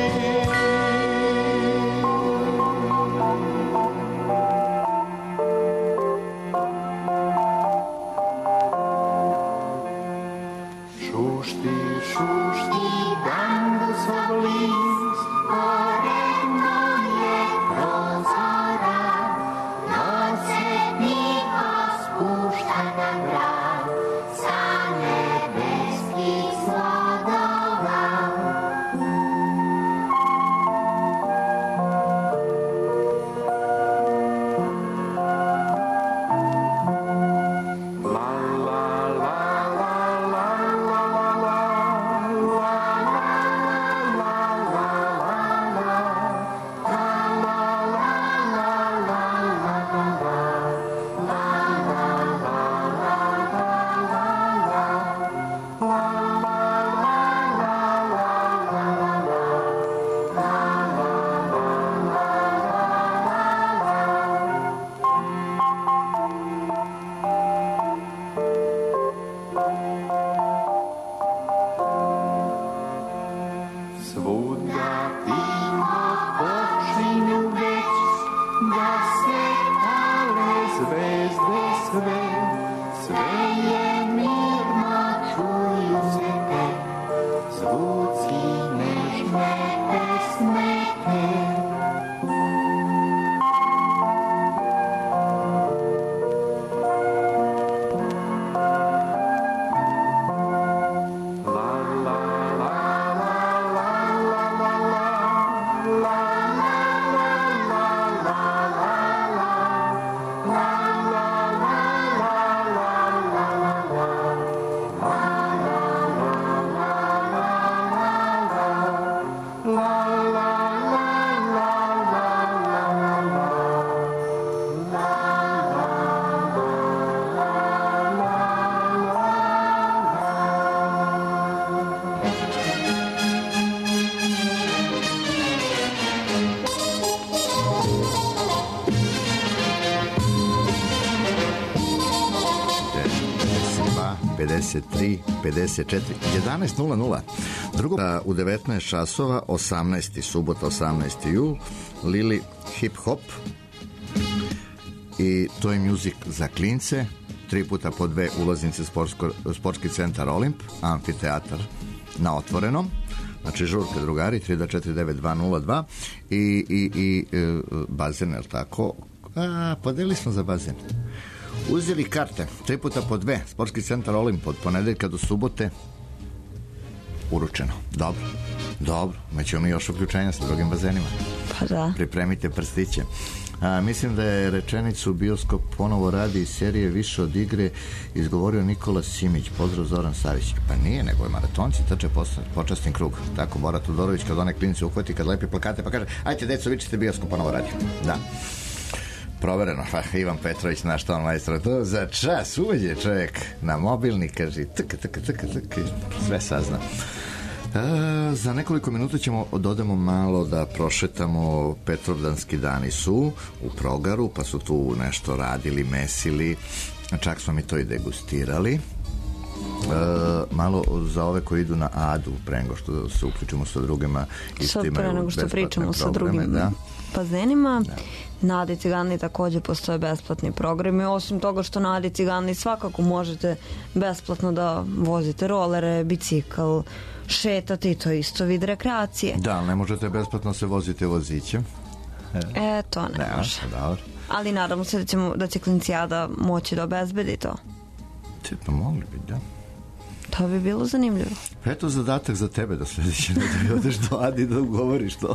Speaker 7: šezdeset tri pedeset četiri jedanaest nula nula. Drugo, u devetnaest časova, osamnaesti subota, osamnaesti jul, Lili Hip Hop, i to je music za klince, tri puta po dve ulaznice, sportsko, sportski centar Olimp, amfiteatar na otvorenom. Znači žurke, drugari, tri dva četiri devet dva nula dva i, i, i e, bazen, je li tako? A, podelili smo za bazen. Uzeli karte, tri puta po dve, sportski centar Olimp od ponedeljka do subote, uručeno. Dobro, dobro, mećemo mi još uključenja sa drugim bazenima.
Speaker 8: Pa da.
Speaker 7: Pripremite prstiće. A, mislim da je rečenicu bioskop ponovo radi iz serije Više od igre izgovorio Nikola Simić. Pozdrav, Zoran Savić. Pa nije, nego je maratonci trče počasni krug. Tako Bora Todorović kad one klinice uhvati, kad lepi plakate pa kaže ajte deco, vičite, bioskop ponovo radi. Da. Provereno, pa Ivan Petrović, naš ton majstor, to za čas uđe čovjek na mobilni, kaže tk, tk, tk, tk, sve sazna. E, za nekoliko minuta ćemo dodemo malo da prošetamo. Petrovdanski dani su u Progaru, pa su tu nešto radili, mesili, čak smo mi to i degustirali. E, malo za ove koji idu na Adu, pre nego što se uključimo sa drugima, isto imaju
Speaker 8: pre nego što pričamo
Speaker 7: programe,
Speaker 8: sa drugim
Speaker 7: da.
Speaker 8: bazenima.
Speaker 7: Da.
Speaker 8: Na Adi Ciganli takođe postoje besplatni programi, osim toga što na Adi Ciganli svakako možete besplatno da vozite rolere, bicikl, šetate, i to je isto vid rekreacije.
Speaker 7: Da, ne možete besplatno se voziti vozićem.
Speaker 8: E, to ne
Speaker 7: da,
Speaker 8: može.
Speaker 7: Dobro.
Speaker 8: Ali nadamo se da, ćemo, da će Klincijada moći da obezbedi to.
Speaker 7: Pa mogli bi, da.
Speaker 8: To bi bilo zanimljivo.
Speaker 7: Pa eto zadatak za tebe da sledeće nedelje odeš do Adi da ugovoriš to.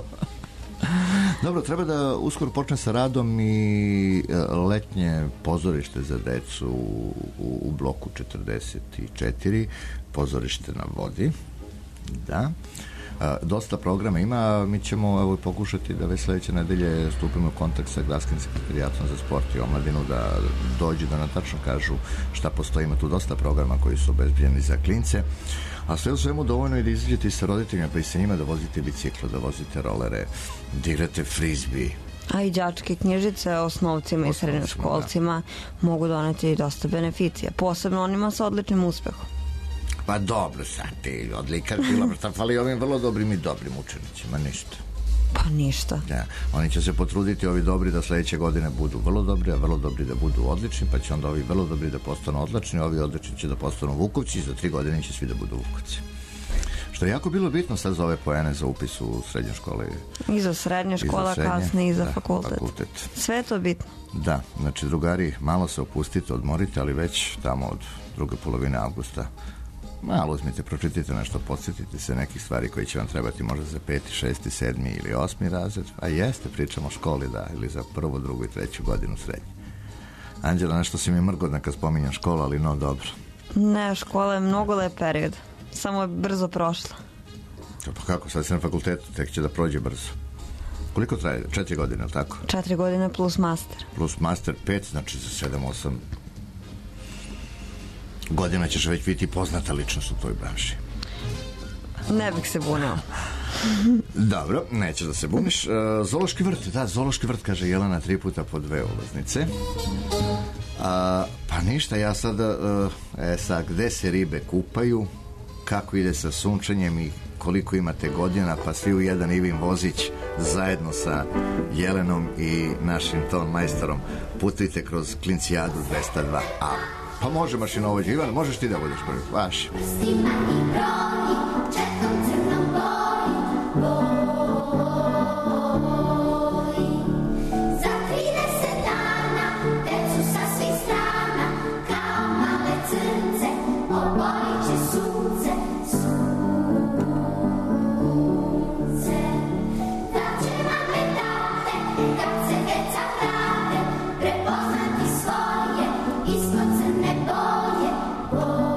Speaker 7: Dobro, treba da uskoro počne sa radom i letnje pozorište za decu u, u bloku četrdeset četiri, pozorište na vodi. Da. A, dosta programa ima, mi ćemo evo, pokušati da već sledeće nedelje stupimo u kontakt sa Gradskim sekretarijatom za sport i omladinu, da dođu da nam tačno kažu šta postoji. Ima tu dosta programa koji su obezbiljeni za klince, a sve u svemu dovoljno je da izađete sa roditeljima pa i sa njima, da vozite biciklo, da vozite rolere, da igrate frizbi.
Speaker 8: A i đačke knjižice osnovcima i srednjoškolcima da. mogu doneti dosta beneficija, posebno onima sa odličnim uspehom.
Speaker 7: Pa dobro, sad ti odlikar bila, šta fali ovim vrlo dobrim i dobrim učenicima, ništa.
Speaker 8: Pa ništa.
Speaker 7: Da, oni će se potruditi, ovi dobri, da sledeće godine budu vrlo dobri, a vrlo dobri da budu odlični, pa će onda ovi vrlo dobri da postanu odlični, ovi odlični će da postanu Vukovci i za tri godine će svi da budu Vukovci. Što je jako bilo bitno sad za ove poene za upis u srednje škole.
Speaker 8: I za srednje škola, kasnije i za
Speaker 7: da,
Speaker 8: fakultet.
Speaker 7: fakultet.
Speaker 8: Sve je to bitno.
Speaker 7: Da, znači drugari, malo se opustite, odmorite, ali već tamo od druge polovine avgusta malo uzmite, pročitajte nešto, podsjetite se nekih stvari koji će vam trebati možda za peti, šesti, sedmi ili osmi razred. A jeste, pričamo o školi, da, ili za prvu, drugu i treću godinu srednje. Anđela, nešto si mi mrgodna kad spominjam školu, ali no, dobro.
Speaker 8: Ne, škola je mnogo lep period. Samo je brzo prošla.
Speaker 7: Pa kako, sad si na fakultetu, tek će da prođe brzo. Koliko traje? Četiri godine, ili tako?
Speaker 8: Četiri godine plus master.
Speaker 7: Plus master pet, znači za sedam, osam godina ćeš već biti poznata ličnost u toj branši.
Speaker 8: Ne bih se bunila.
Speaker 7: Dobro, nećeš da se buniš. Uh, Zoološki vrt, da, Zoološki vrt, kaže Jelena, tri puta po dve ulaznice. Uh, pa ništa, ja sada, uh, e sad, gde se ribe kupaju, kako ide sa sunčanjem i koliko imate godina, pa svi u jedan Ivin Vozić zajedno sa Jelenom i našim ton majstorom putujte kroz Klincijadu dvesta dva A. Pa može mašinovođe. Ivan, možeš ti da budeš prvi? Vaš.
Speaker 11: Prstima i broni, četom crnom boji, boji. Za trideset dana, decu sa svih strana, kao male crnce, obojit će sunce, sunce. Da će vam medate, kad se deca vrate, prepoznati svoje, ispod crne boje, boje.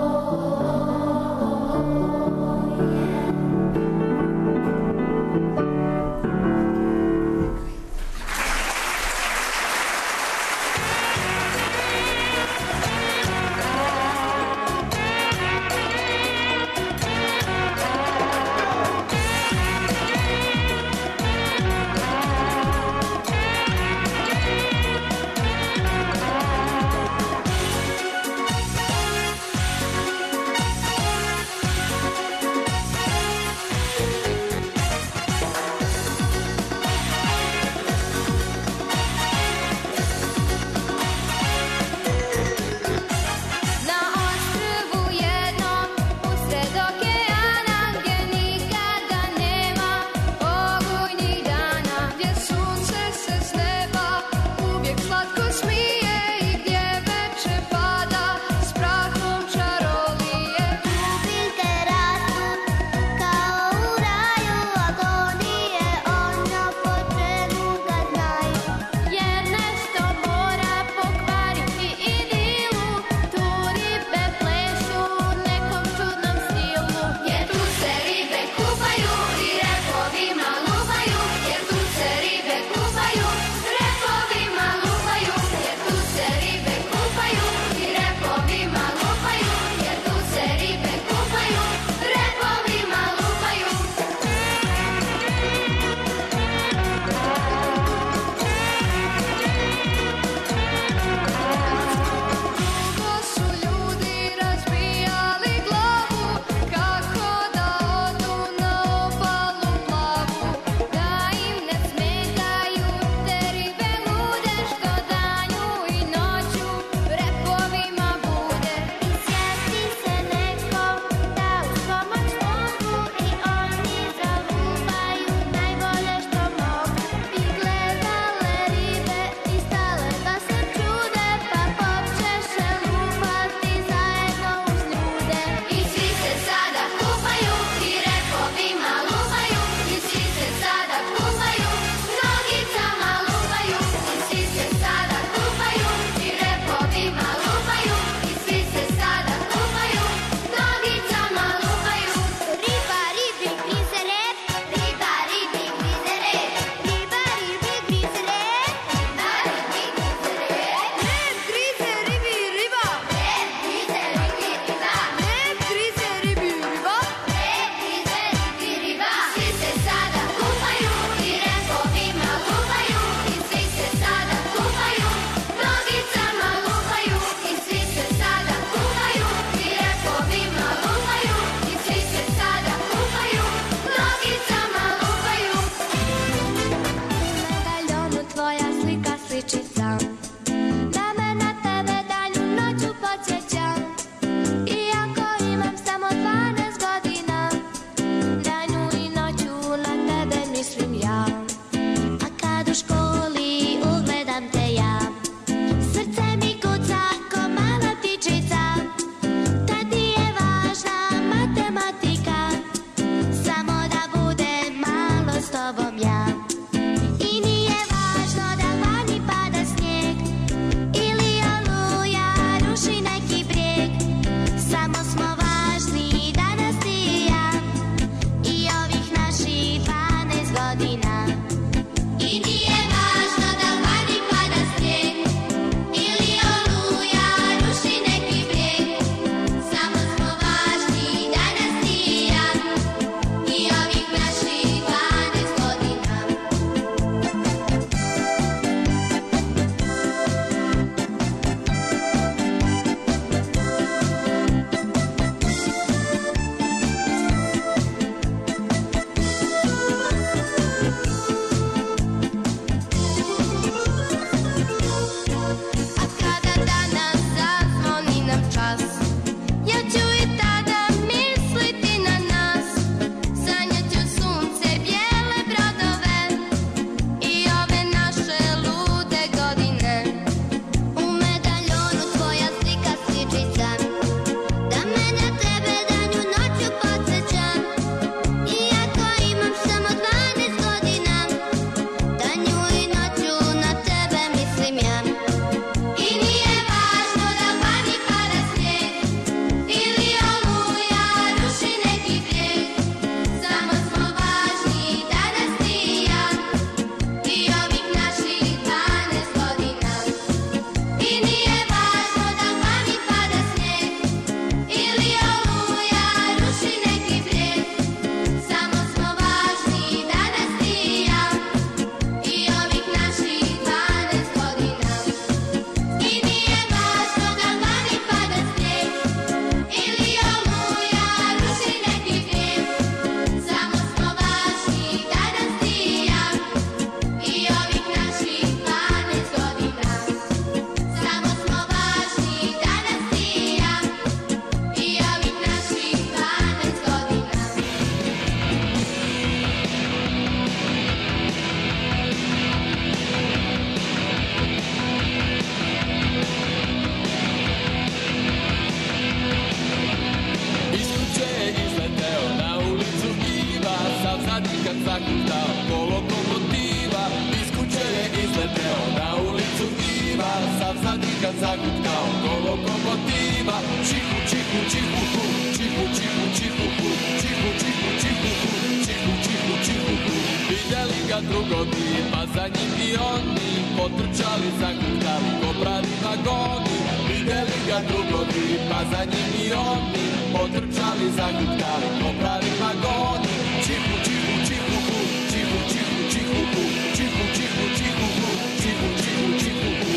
Speaker 9: zagutkao ko lokomotiva. Čihu, čihu, čihu, hu, čihu, čihu, čihu, hu, čihu, čihu, čihu, hu, čihu, čihu, čihu, hu. Vidjeli ga drugovi, pa za njim i oni potrčali, zagutkali ko pravi vagoni. Vidjeli ga drugovi, pa za njim i oni potrčali, zagutkali ko pravi vagoni. Čihu, čihu, čihu, hu, čihu, čihu, čihu, hu, čihu, čihu, čihu, hu, čihu, čihu, čihu, hu.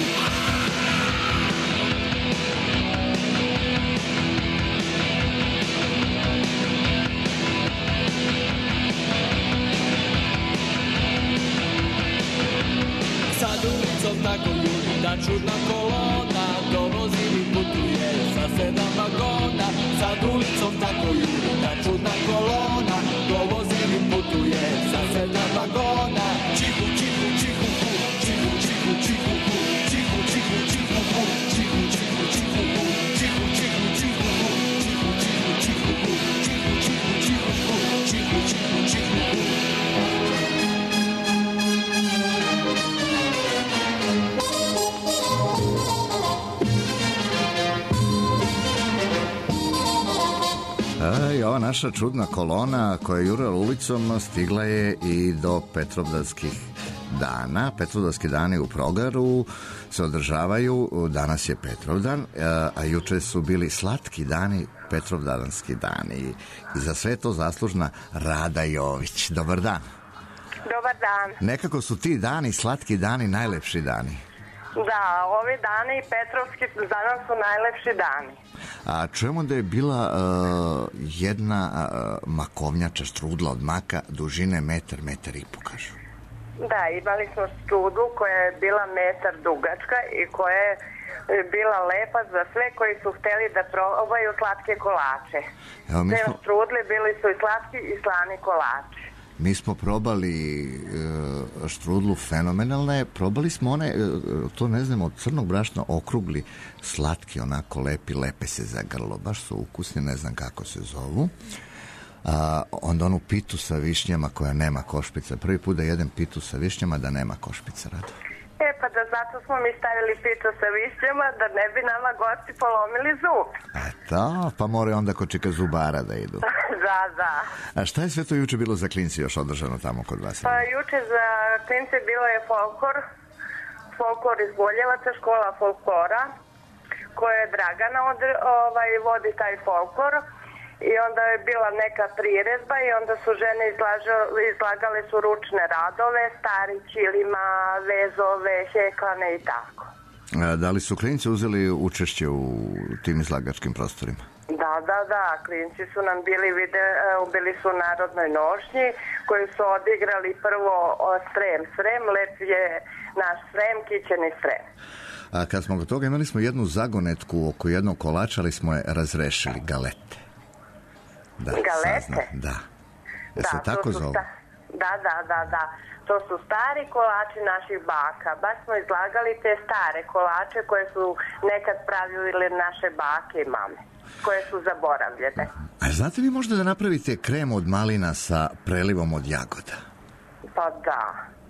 Speaker 9: Sad ulicom tako juri, ta čudna kolona dovozili putuje sa sedam vagona. Sad ulicom tako juri, ta čudna kolona dovozili putuje sa sedam vagona. Čihu, čihu, čihu, hu, čihu, čihu, čihu, hu, čihu, čihu, čihu, hu, čihu, čihu, čihu, hu, čihu, čihu, čihu, hu, čihu, čihu, čihu, hu, čihu, čihu, čihu, hu, čihu, čihu, čihu, hu.
Speaker 7: I ova naša čudna kolona koja je jurala ulicom stigla je i do Petrovdanskih dana. Petrovdanski dani u Progaru se održavaju, danas je Petrovdan, a juče su bili slatki dani, Petrovdanski dani. I za sve to zaslužna Rada Jović. Dobar dan.
Speaker 10: Dobar dan.
Speaker 7: Nekako su ti dani, slatki dani, najlepši dani.
Speaker 10: Da, ovi dani i Petrovski danas su najlepši dani.
Speaker 7: A čujemo da je bila uh, jedna uh, makovnjača štrudla od maka dužine metar, metar i po, kažu.
Speaker 10: Da, imali smo štrudlu koja je bila metar dugačka i koja je bila lepa za sve koji su hteli da probaju slatke kolače.
Speaker 7: Evo, mi smo...
Speaker 10: Sve štrudle bili su i slatki i slani kolači.
Speaker 7: Mi smo probali uh, štrudlu, fenomenalna je. Probali smo one, uh, to ne znam, od crnog brašna okrugli, slatki, onako lepi, lepe se za grlo. Baš su ukusni, ne znam kako se zovu. A, onda onu pitu sa višnjama koja nema košpica. Prvi put da jedem pitu sa višnjama da nema košpica, Rado.
Speaker 10: E, pa da zato smo mi stavili pitu sa višnjama da ne bi nama gosti polomili zub.
Speaker 7: Eto, pa moraju onda kod čika zubara da idu.
Speaker 10: Da, da.
Speaker 7: A šta je sve to juče bilo za klinci još održano tamo kod vas?
Speaker 10: Pa juče za klince bilo je folklor, folklor iz Boljevaca, škola folklora, koja je Dragana od, ovaj, vodi taj folklor. I onda je bila neka priredba i onda su žene izlažale, izlagale su ručne radove, stari ćilima, vezove, heklane i tako.
Speaker 7: A, da li su klinci uzeli učešće u tim izlagačkim prostorima?
Speaker 10: Da, da, da, klinci su nam bili, vide, bili su u Narodnoj nošnji koju su odigrali prvo Srem, Srem, lep je naš Srem, kićeni Srem.
Speaker 7: A kad smo kod toga imali smo jednu zagonetku oko jednog kolača, ali smo je razrešili, galete. Da,
Speaker 10: galete?
Speaker 7: Sazna, da. Da, se tako zovu?
Speaker 10: Sta... Da, da, da, da. To su stari kolači naših baka. Baš smo izlagali te stare kolače koje su nekad pravili naše bake i mame, koje su zaboravljene.
Speaker 7: A znate vi možda da napravite krem od malina sa prelivom od jagoda?
Speaker 10: Pa da.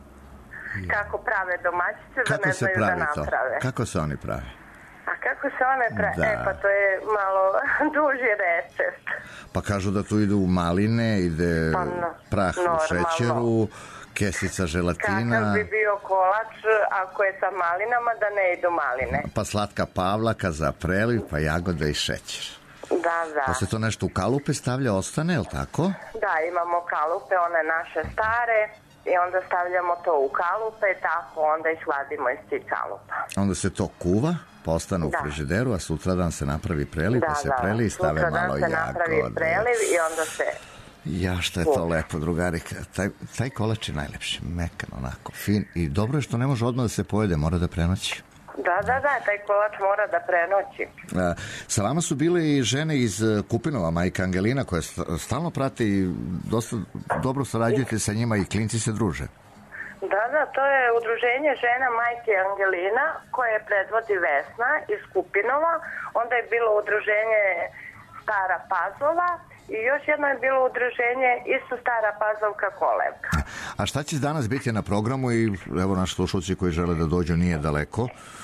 Speaker 10: Kako prave domaćice da
Speaker 7: Kako
Speaker 10: ne
Speaker 7: se
Speaker 10: znaju
Speaker 7: pravi
Speaker 10: da
Speaker 7: to?
Speaker 10: naprave.
Speaker 7: Kako se oni prave?
Speaker 10: A kako se one prave?
Speaker 7: Da.
Speaker 10: E, pa to je malo duži recept.
Speaker 7: Pa kažu da tu idu maline, ide
Speaker 10: Pa no,
Speaker 7: prah u
Speaker 10: normalno.
Speaker 7: šećeru, kesica želatina.
Speaker 10: Kakav bi bio kolač ako je sa malinama da ne idu maline?
Speaker 7: Pa slatka pavlaka za preliv, pa jagode i šećer.
Speaker 10: Da, da.
Speaker 7: Pa se to nešto u kalupe stavlja, ostane, je li tako?
Speaker 10: Da, imamo kalupe, one naše stare, i onda stavljamo to u kalupe, tako onda ih vadimo iz tih kalupa.
Speaker 7: Onda se to kuva, pa ostane u
Speaker 10: Da.
Speaker 7: frižideru, a sutradan se napravi preliv,
Speaker 10: Da,
Speaker 7: pa se
Speaker 10: da.
Speaker 7: preli i stave
Speaker 10: Sutradan
Speaker 7: malo
Speaker 10: se napravi
Speaker 7: jagode.
Speaker 10: preliv i onda se...
Speaker 7: Ja, šta je to lepo, drugari. Taj, taj kolač je najlepši, mekan, onako, fin. I dobro je što ne može odmah da se pojede, mora da prenoći.
Speaker 10: Da, da, da, taj kolač mora da prenoći.
Speaker 7: A, sa vama su bile i žene iz e, Kupinova, majka Angelina, koja st- stalno prate i dosta dobro sarađujete sa njima i klinci se druže.
Speaker 10: Da, da, to je udruženje žena majke Angelina koje predvodi Vesna iz Kupinova. Onda je bilo udruženje Stara Pazova i još jedno je bilo udruženje isto Stara Pazovka Kolevka.
Speaker 7: A šta će danas biti na programu i evo naši slušalci koji žele da dođu nije daleko?
Speaker 10: E, da,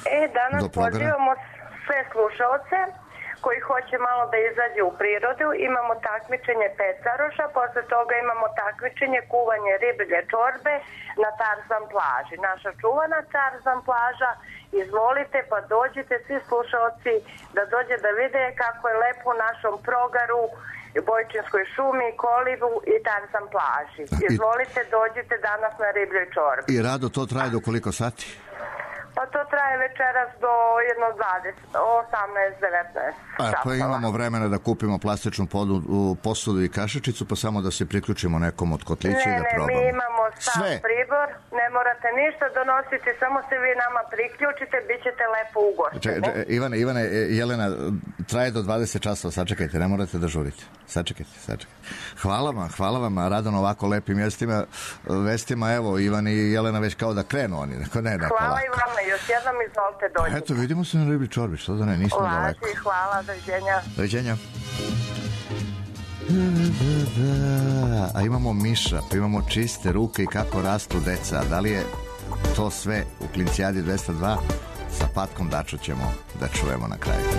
Speaker 10: danas
Speaker 7: do programa.
Speaker 10: pozivamo sve slušaoce koji hoće malo da izađe u prirodu. Imamo takmičenje pecaroša, posle toga imamo takmičenje kuvanje riblje čorbe na Tarzan plaži. Naša čuvana Tarzan plaža, izvolite pa dođite svi slušaoci da dođe da vide kako je lepo u našom progaru, Bojčinskoj šumi, Kolivu i Tarzan plaži. Izvolite, dođite danas na ribljoj čorbi.
Speaker 7: I Rado, to traje do koliko sati?
Speaker 10: Pa to traje večeras do jedno dvadeset, osamnaest devetnaest
Speaker 7: A, pa imamo vremena da kupimo plastičnu podu, posudu i kašičicu, pa samo da se priključimo nekom od kotlića i da probamo.
Speaker 10: Ne, ne, mi imamo sam
Speaker 7: Sve.
Speaker 10: pribor, ne morate ništa donositi, samo se vi nama priključite, bit ćete lepo ugošteni.
Speaker 7: Čekaj, čekaj, Ivane, Ivane, Jelena, traje do dvadeset časova, sačekajte, ne morate da žurite. Sačekajte, sačekajte. Hvala vam, hvala vam, Radon, ovako lepim vestima, vestima, evo, Ivan i Jelena već kao da krenu oni, neko ne, ne,
Speaker 10: Hvala
Speaker 7: polako.
Speaker 10: i vama, još jednom izvolite dođite.
Speaker 7: Eto, vidimo se na riblji čorbi, što da ne, nismo
Speaker 10: Laži,
Speaker 7: daleko.
Speaker 10: hvala, doviđenja.
Speaker 7: Doviđenja. A imamo Miša, pa imamo čiste ruke i kako rastu deca. Da li je to sve u Klincijadi dvesta dva? Sa Patkom Dačo ćemo da čujemo na kraju.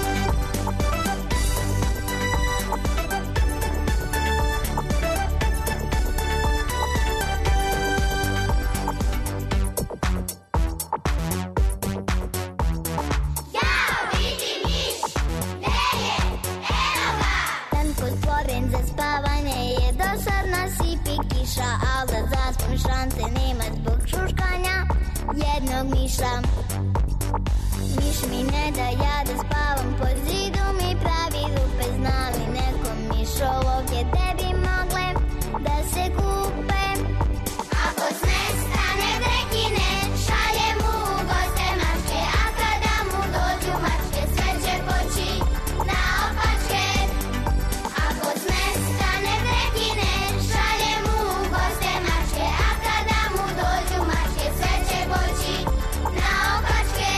Speaker 2: Šanse nema zbog šuškanja jednog miša. Miš mi ne da ja da spavam po zidu, mi pravi rupe, znali neko mišolovke tebi mogle da se kupe. Ako smestane vrekine, šalje mu u goste mačke, a kada mu dođu mačke, sve će poći na opačke. Ako smestane vrekine, šalje mu u goste mačke, a kada mu dođu mačke, sve će poći na opačke.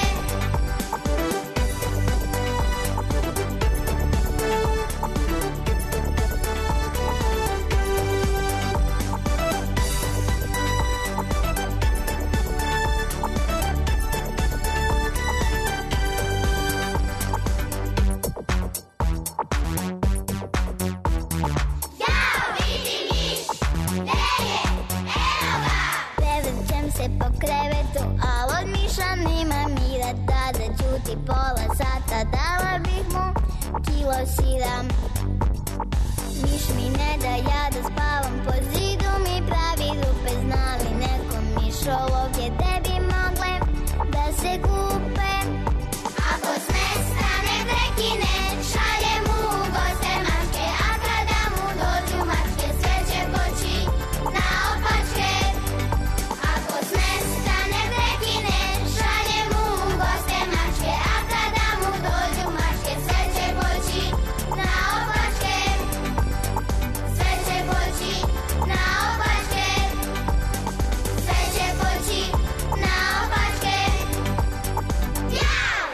Speaker 2: Po krevetu, a od miša nema mira, da zaćuti pola sata, dala bih mu kilo sira. Miš mi ne da ja da spavam po zidu, mi pravi rupe, znali neko mišolovke tebi mogle da se kupe. Ako smestane prekine, šalje mu u goste mačke, a kada mu dođu mačke, sve će poći na opačke. Ako smestane prekine, šalje mu u goste mačke, a kada mu dođu mačke, sve će poći na opačke. Sve će poći na opačke. Sve će poći na opačke. Jau!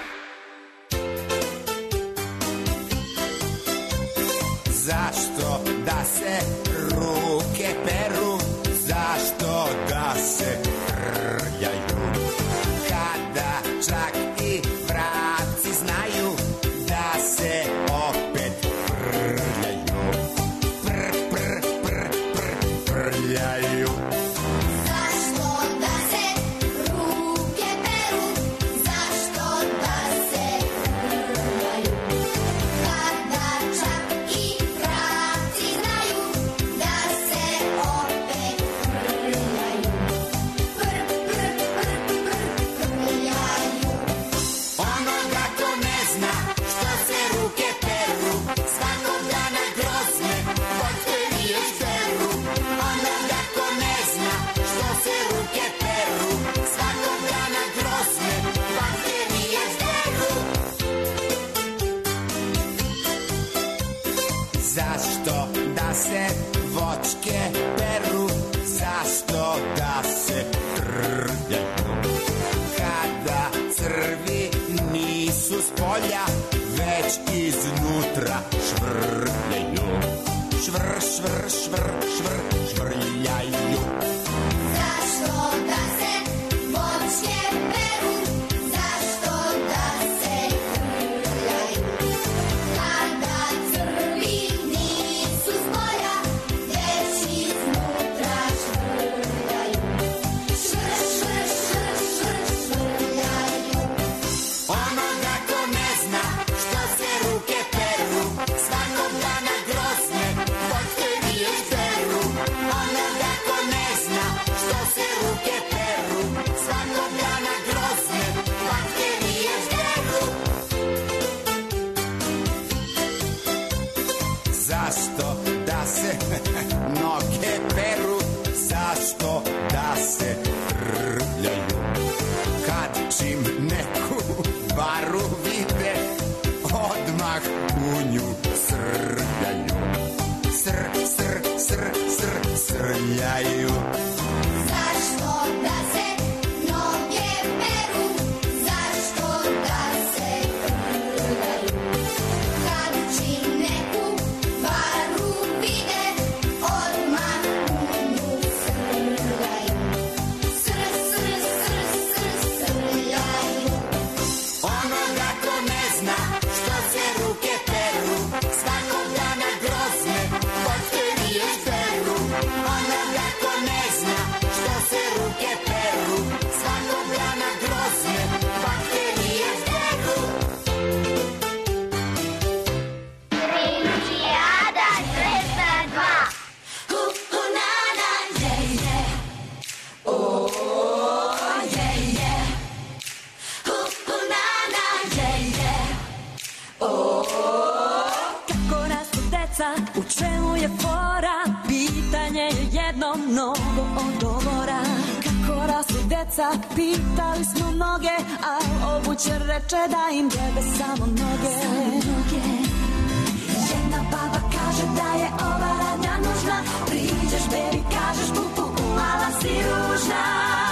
Speaker 14: Zašto da se ruke peru, zašto da se trljaju, kada čak i vrapci znaju da se opet prljaju. Pr, pr, pr, pr, prljaju.
Speaker 2: Zašto da se ruke peru, zašto da se prljaju, kada čak i vrapci znaju da se opet prljaju. Pr, pr, pr, pr, prljaju.
Speaker 14: Onoga ko ne zna što se ruke peru, svakog dana grozne bakterije žderu. Onoga ko ne zna što se ruke peru, svakog dana grozne bakterije žderu. Zašto da se voćke peru, zašto da se trljaju, kada crvi nisu s polja, već iznutra švrljaju. Švr, švr, švr, švr, švrljaju.
Speaker 2: Zašto da se voćke peru, zašto
Speaker 13: deca, pitali smo mnoge, a obućer reče da im jebe samo noge. Jedna baba kaže da je ova radnja nužna, priđeš bebi, kažeš pupu, umala si ružna.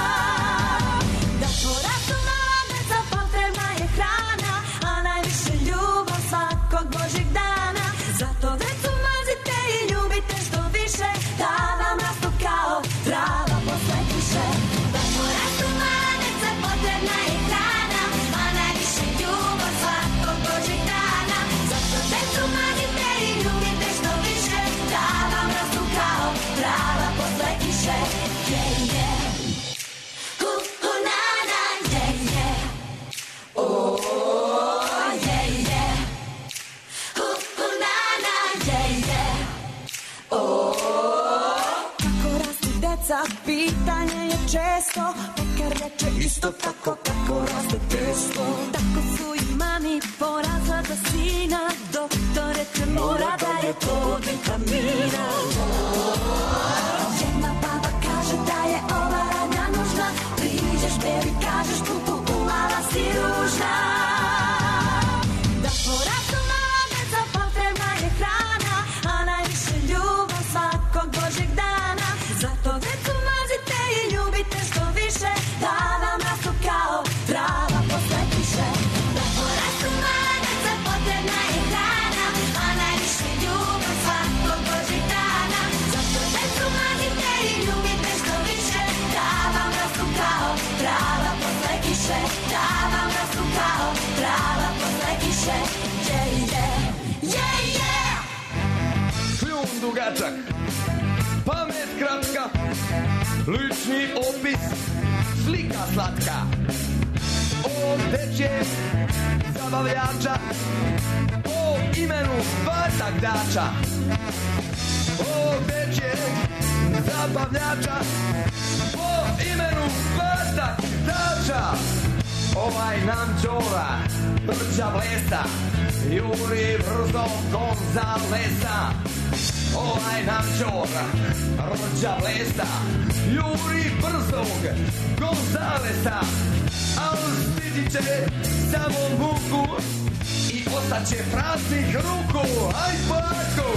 Speaker 13: Da porastu mala deca, potrebna je hrana, a najviše ljubav svakog božjeg dana. Zato decu mazite i ljubite što više, da vam rastu kao trava posle kiše. Da porastu mala deca, potrebna je hrana, a najviše ljubav svakog božjeg dana. Zato decu mazite i ljubite što više, da vam rastu kao trava posle kiše. Yeah, yeah. Hu, hu, na, na, yeah, yeah. Oh, yeah, yeah. Hu, hu, na, na, yeah, yeah. Oh. Kako rastu deca, pitanje je često, pekar reče isto tako kako raste testo. Tako su i mami porazla za sina, doktor reče mora da je to od vitamina. Jedna baba kaže da je ova radnja nužna, priđeš bebi, kažeš pupu, umala si ružna. Da porastu mala deca, potrebna je hrana, a najviše ljubav svakog božjeg dana. Zato decu mazite i ljubite što više, da vam rastu kao trava posle kiše. Da porastu mala deca, potrebna je hrana, a najviše ljubav svakog božjeg dana. Zato decu mazite i ljubite što više, da vam rastu kao trava posle kiše. Da vam rastu kao trava posle kiše. Yeah, yeah, yeah, yeah.
Speaker 9: Kljun dugačak, pamet kratka, lični opis, slika slatka. O dečje zabavljača, o imenu Batagdača. O dečje zabavljača, o imenu Batagdača. Ovaj nam čora, brđa blesa, juri brzo Gonzalesa. Ovaj nam čora, brđa blesa, juri brzog Gonzalesa. Al stići će samo muku i ostaće praznih ruku. Aj paku!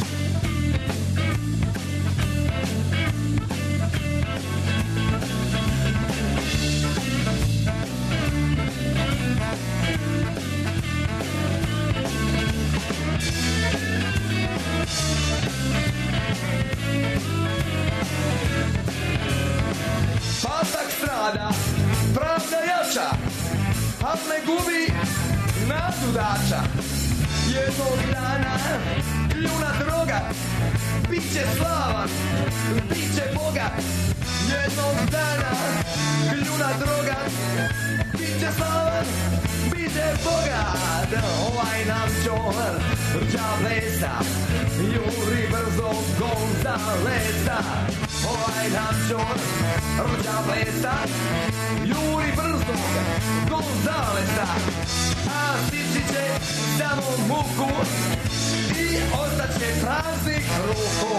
Speaker 9: Patak strada, pravda jača, al ne gubi nadudača. Jednog dana kljuna droga, biće slavan, biće Boga. Jednog dana kljuna droga, biće slavan, biće Boga. Ovaj nam čor, brđa blesa, juri brzo Gonzalesa. Ovaj nam čor, brđa blesa, juri brzo Gonzalesa. A stići će samo muku i ostaće praznih ruku.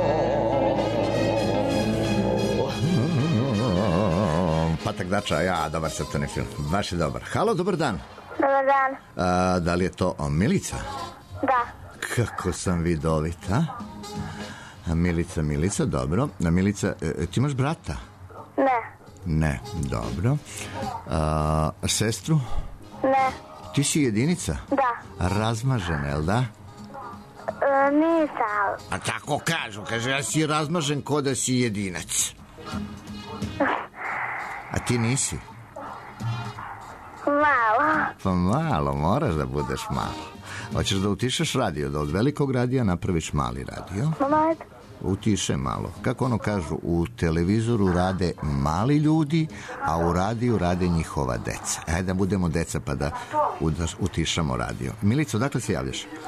Speaker 7: Patagdača, ja, dobar crtani film. Baš je dobar. Halo, dobar dan.
Speaker 2: Dobar dan.
Speaker 7: A, da li je to o, Milica?
Speaker 2: Da.
Speaker 7: Kako sam vidovit, a? A Milica, Milica, dobro. A Milica, e, ti imaš brata?
Speaker 2: Ne.
Speaker 7: Ne, dobro. A, sestru?
Speaker 2: Ne.
Speaker 7: Ti si jedinica?
Speaker 2: Da.
Speaker 7: Razmažena, jel da?
Speaker 2: E, nisam.
Speaker 7: A tako kažu, kaže, ja si razmažen ko da si jedinac. A ti nisi?
Speaker 2: Malo.
Speaker 7: Pa malo, moraš da budeš malo. Hoćeš da utišeš radio, da od velikog radija napraviš mali radio?
Speaker 2: Mama,
Speaker 7: Utiše malo. Kako ono kažu, u televizoru rade mali ljudi, a u radiju rade njihova deca. Ajde da budemo deca pa da utišamo radio. Milico, odakle se javljaš?
Speaker 2: E,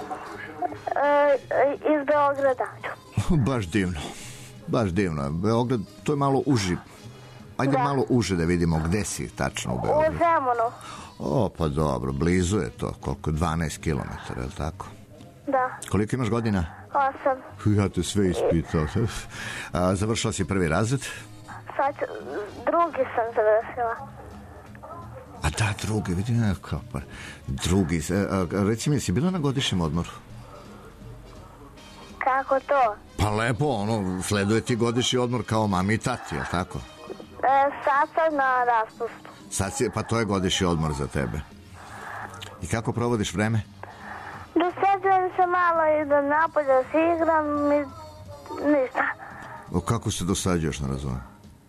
Speaker 2: iz Beograda.
Speaker 7: Baš divno. Baš divno. Beograd, to je malo uži. Ajde da. malo uže da vidimo gde si tačno u Beogradu.
Speaker 2: U Zemunu.
Speaker 7: O, pa dobro, blizu je to. Koliko? dvanaest kilometara, je li tako?
Speaker 2: Da.
Speaker 7: Koliko imaš godina?
Speaker 2: Osam.
Speaker 7: Ja te sve ispitao. A, završila si prvi razred?
Speaker 2: sad ću, drugi sam završila.
Speaker 7: A da, drugi, vidi, ne, kao pa, drugi, e, a, reci mi, jesi bila na godišnjem odmoru?
Speaker 2: Kako to?
Speaker 7: Pa lepo, ono, sleduje ti godišnji odmor kao mami i tati, je li tako?
Speaker 2: E, sad sam na raspustu.
Speaker 7: Sad si, pa to je godišnji odmor za tebe. I kako provodiš vreme?
Speaker 2: Dosađujem se malo i da napolje da se igram i ništa.
Speaker 7: O, kako se dosađuješ, ne razumem?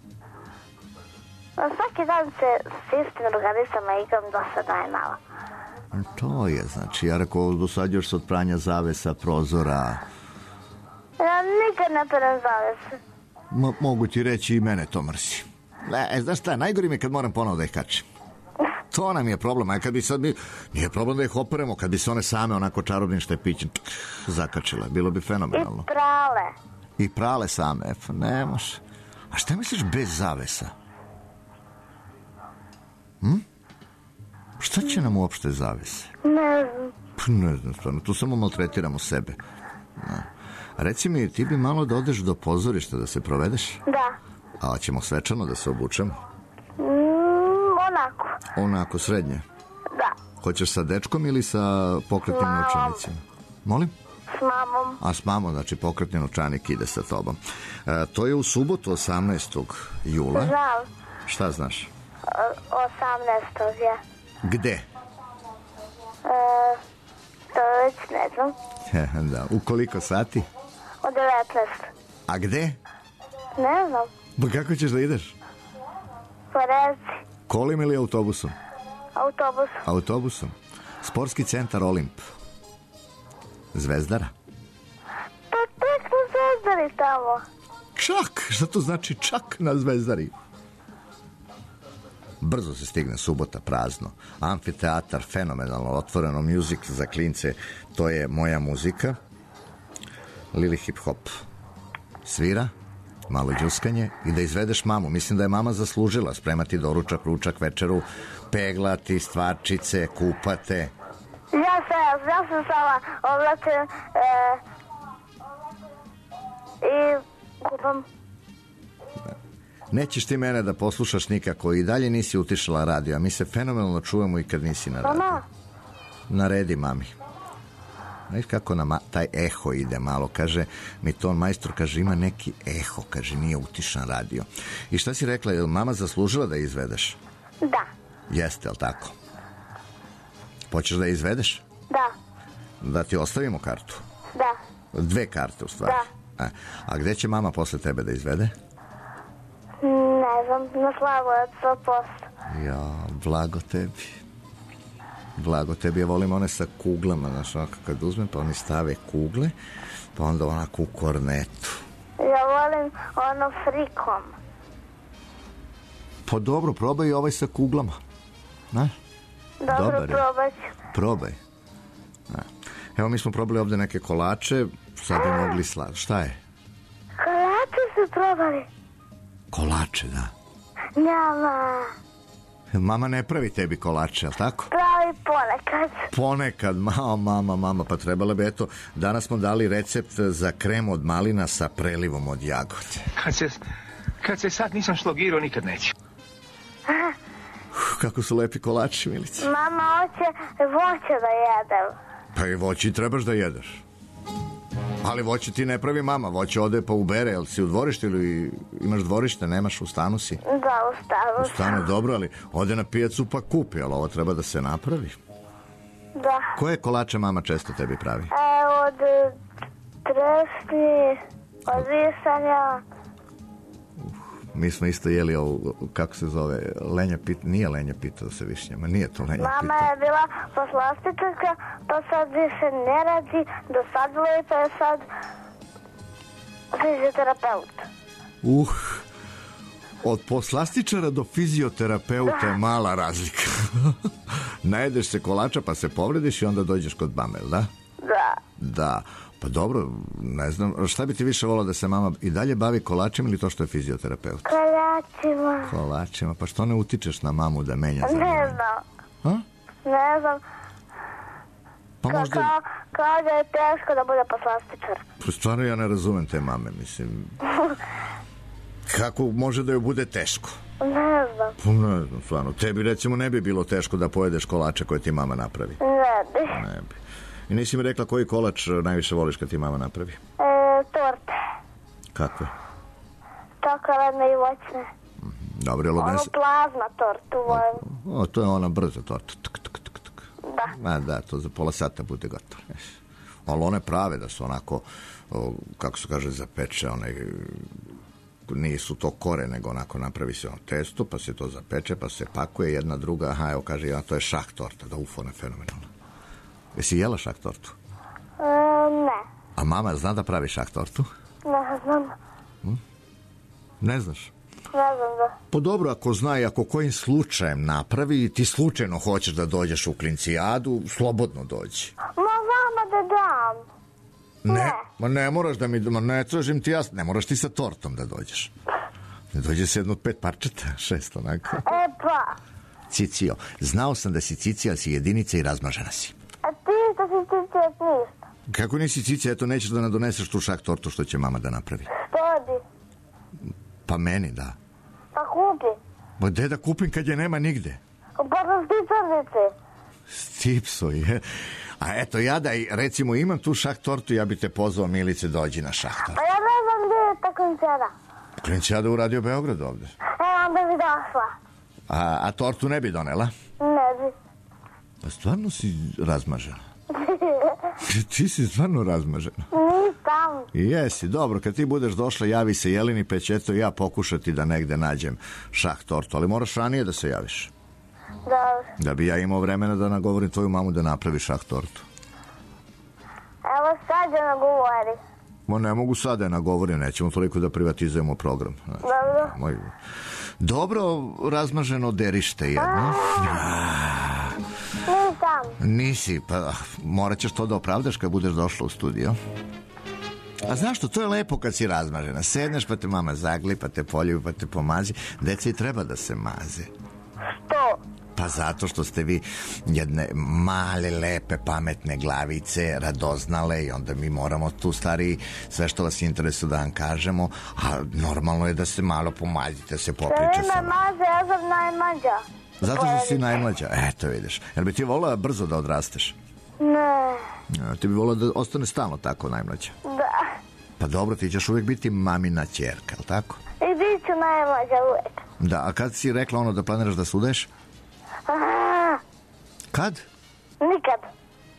Speaker 2: A svaki dan se s istim drugaricama igram, dosadno je malo.
Speaker 7: To je, znači, ja rekao, dosađuješ se od pranja zavesa, prozora.
Speaker 2: Ja nikad ne perem zavese.
Speaker 7: M- mogu ti reći i mene to mrsi. E, znaš šta, najgori mi je kad moram ponovo da ih kačem. To nam je problem, a kad bi sad mi... Nije problem da ih operemo, kad bi se one same onako čarobnim štepićem zakačile, bilo bi fenomenalno.
Speaker 2: I prale.
Speaker 7: I prale same, efa, ne može. A šta misliš bez zavesa? Hm? Šta će nam uopšte zavese?
Speaker 2: Ne znam.
Speaker 7: Pa ne znam, stvarno, tu samo maltretiramo sebe. No. A reci mi, ti bi malo da odeš do pozorišta da se provedeš?
Speaker 2: Da.
Speaker 7: A ćemo svečano da se obučemo?
Speaker 2: Mm, onako.
Speaker 7: Onako, srednje?
Speaker 2: Da.
Speaker 7: Hoćeš sa dečkom ili sa pokretnim
Speaker 2: Mamom.
Speaker 7: novčanicima? Molim?
Speaker 2: S mamom.
Speaker 7: A s mamom, znači pokretni novčanik ide sa tobom. E, to je u subotu osamnaestog jula.
Speaker 2: Znam.
Speaker 7: Šta znaš?
Speaker 2: O, osamnaestog je.
Speaker 7: Gde?
Speaker 2: E, to već ne znam.
Speaker 7: Da, u koliko sati?
Speaker 2: O devetnaest.
Speaker 7: A gde?
Speaker 2: Ne znam.
Speaker 7: Pa kako ćeš da ideš?
Speaker 2: Pa reci.
Speaker 7: Kolim ili autobusom?
Speaker 2: Autobus.
Speaker 7: Autobusom. Sportski centar Olimp. Zvezdara.
Speaker 2: Pa tek na Zvezdari tamo.
Speaker 7: Čak, šta to znači čak na Zvezdari? Brzo se stigne subota, prazno. Amfiteatar, fenomenalno otvoreno, music za klince, to je moja muzika. Lili hip hop. Svira, malo đuskanje i da izvedeš mamu. Mislim da je mama zaslužila spremati doručak, ručak, večeru, peglati, stvarčice, kupate.
Speaker 2: Ja se, ja se sama oblačim e, i kupam.
Speaker 7: Nećeš ti mene da poslušaš nikako i dalje nisi utišala radio, a mi se fenomenalno čujemo i kad nisi na radio.
Speaker 2: Mama?
Speaker 7: Naredi mami. Znaš kako nam taj eho ide malo, kaže mi ton majstor, kaže ima neki eho, kaže nije utišan radio. I šta si rekla, je li mama zaslužila da je izvedeš?
Speaker 2: Da.
Speaker 7: Jeste, jel tako? Hoćeš da je izvedeš?
Speaker 2: Da.
Speaker 7: Da ti ostavimo kartu?
Speaker 2: Da.
Speaker 7: Dve karte u stvari.
Speaker 2: Da.
Speaker 7: A, a gde će mama posle tebe da izvede?
Speaker 2: Ne znam, na Slavovac sto posto.
Speaker 7: Ja, blago tebi. Blago tebi, ja volim one sa kuglama, znaš, onako kad uzmem, pa oni stave kugle, pa onda onako u kornetu.
Speaker 2: Ja volim ono frikom.
Speaker 7: Pa dobro, probaj i ovaj sa kuglama. Znaš?
Speaker 2: Dobro,
Speaker 7: Dobar je.
Speaker 2: probat ću.
Speaker 7: Probaj. Da. Evo, mi smo probali ovde neke kolače, sad bi mogli slat. Šta je?
Speaker 2: Kolače su probali.
Speaker 7: Kolače, da.
Speaker 2: Njama.
Speaker 7: Mama ne pravi tebi kolače, jel tako?
Speaker 2: Pravi ponekad.
Speaker 7: Ponekad, mama, mama, mama, pa trebala bi, eto, danas smo dali recept za krem od malina sa prelivom od jagode.
Speaker 15: Kad se, kad se sad nisam šlogirao, nikad neće.
Speaker 7: Uf, kako su lepi kolači, Milice.
Speaker 2: Mama hoće voće da jedem.
Speaker 7: Pa i voći trebaš da jedeš. Ali voće ti ne pravi mama, voće ode pa ubere, jel si u dvorištu ili imaš dvorište, nemaš, u stanu si?
Speaker 2: Da, u stanu.
Speaker 7: U stanu, dobro, ali ode na pijacu pa kupi, ali ovo treba da se napravi.
Speaker 2: Da.
Speaker 7: Koje kolače mama često tebi pravi?
Speaker 2: E, od trešnji, od visanja.
Speaker 7: Mi smo isto jeli ovo, kako se zove, lenja pita, nije lenja pita da se višnjama, nije to lenja
Speaker 2: Mama
Speaker 7: pita.
Speaker 2: je bila poslastičarka, pa sad više ne radi, dosadilo je, pa je sad fizioterapeut.
Speaker 7: Uh, od poslastičara do fizioterapeuta je mala razlika. Najedeš se kolača pa se povrediš i onda dođeš kod mame, da?
Speaker 2: Da.
Speaker 7: Da. Pa dobro, ne znam, šta bi ti više volao da se mama i dalje bavi kolačima ili to što je fizioterapeut?
Speaker 2: Kolačima.
Speaker 7: Kolačima, pa što ne utičeš na mamu da menja
Speaker 2: Ne
Speaker 7: zanimanje?
Speaker 2: znam.
Speaker 7: Ha?
Speaker 2: Ne znam.
Speaker 7: Pa
Speaker 2: Ka-
Speaker 7: možda,
Speaker 2: Kao, kao da je teško da bude poslastičar.
Speaker 7: pa stvarno ja ne razumem te mame, mislim. Kako može da joj bude teško?
Speaker 10: Ne znam.
Speaker 7: Pa ne znam, stvarno. Tebi recimo ne bi bilo teško da pojedeš kolače koje ti mama napravi.
Speaker 10: Ne bi.
Speaker 7: Ne bi. I nisi mi rekla koji kolač najviše voliš kad ti mama napravi?
Speaker 10: E, torte.
Speaker 7: Kakve?
Speaker 10: Čokoladne i voćne.
Speaker 7: Dobro, jel
Speaker 10: Ono
Speaker 7: odnese...
Speaker 10: plazma tortu volim.
Speaker 7: O, to je ona brza torta. Tuk, tuk, tuk, tuk.
Speaker 10: Da.
Speaker 7: A, da, to za pola sata bude gotovo. Ali one prave da su onako, o, kako se kaže, zapeče, one, nisu to kore, nego onako napravi se ono testo, pa se to zapeče, pa se pakuje jedna druga, aha, evo kaže, ja, to je šah torta, da ufo, ne fenomenalno. Jesi jela šah tortu?
Speaker 10: E, ne.
Speaker 7: A mama zna da pravi šah tortu?
Speaker 10: Ne znam.
Speaker 7: Hm? Ne znaš?
Speaker 10: Ne znam da.
Speaker 7: Pa dobro, ako zna i ako kojim slučajem napravi i ti slučajno hoćeš da dođeš u klincijadu, slobodno dođi.
Speaker 10: Ma vama da dam.
Speaker 7: Ne,
Speaker 10: Ne.
Speaker 7: ma ne moraš da mi, ma ne tražim ti jasno, ne moraš ti sa tortom da dođeš. Ne dođe se jedno od pet parčeta, šest onako.
Speaker 10: E pa.
Speaker 7: Cicio, znao sam da si Cicija, ali si jedinica i razmažena si.
Speaker 10: A ti što si ti čet ništa.
Speaker 7: Kako nisi Cicija, eto nećeš da nadoneseš tu šah tortu što će mama da napravi.
Speaker 10: Što bi?
Speaker 7: Pa meni, da.
Speaker 10: Pa kupi.
Speaker 7: Ma gde da kupim kad je nema nigde?
Speaker 10: Pa na sticarnici.
Speaker 7: Stipso je. A eto, ja da i, recimo imam tu šah tortu, ja bi te pozvao, Milice, dođi na šah tortu.
Speaker 10: Pa ja ne znam gdje je ta klincijada.
Speaker 7: Klincijada u Radio Beogradu ovde.
Speaker 10: E, onda bi došla.
Speaker 7: A, a tortu ne bi donela?
Speaker 10: Ne bi.
Speaker 7: Pa stvarno si razmažena. Ti si stvarno razmažena.
Speaker 10: Nisam.
Speaker 7: Jesi, dobro, kad ti budeš došla, javi se Jelini, pa će eto ja pokušati da negde nađem šah tortu, ali moraš ranije da se javiš.
Speaker 10: Dobro.
Speaker 7: Da bi ja imao vremena da nagovorim tvoju mamu da napravi šah tortu.
Speaker 10: Evo sad je nagovori.
Speaker 7: Ma ne mogu sada da je nagovorim, nećemo toliko da privatizujemo program. Znači,
Speaker 10: Dobro.
Speaker 7: moj... Dobro razmaženo derište jedno.
Speaker 10: Nisam.
Speaker 7: Nisi, pa morat ćeš to da opravdaš kad budeš došla u studio. A znaš što, to je lepo kad si razmažena. Sedneš pa te mama zagli, pa te poljubi, pa te pomazi. Deca i treba da se maze.
Speaker 10: Što?
Speaker 7: Pa zato što ste vi jedne male, lepe, pametne glavice, radoznale i onda mi moramo tu stari sve što vas interesuje da vam kažemo, a normalno je da se malo pomazite, se popriče
Speaker 10: Sve
Speaker 7: sa
Speaker 10: me maze, ja sam najmlađa.
Speaker 7: Zato što si najmlađa. Eto vidiš. Jel bi ti volila brzo da odrasteš?
Speaker 10: Ne.
Speaker 7: Ja, ti bi volila da ostane stalno tako najmlađa.
Speaker 10: Da.
Speaker 7: Pa dobro, ti ćeš uvijek biti mamina ćerka, jel tako?
Speaker 10: I bit ću najmlađa uvijek.
Speaker 7: Da, a kad si rekla ono da planiraš da sudeš?
Speaker 10: Aha.
Speaker 7: Kad?
Speaker 10: Nikad.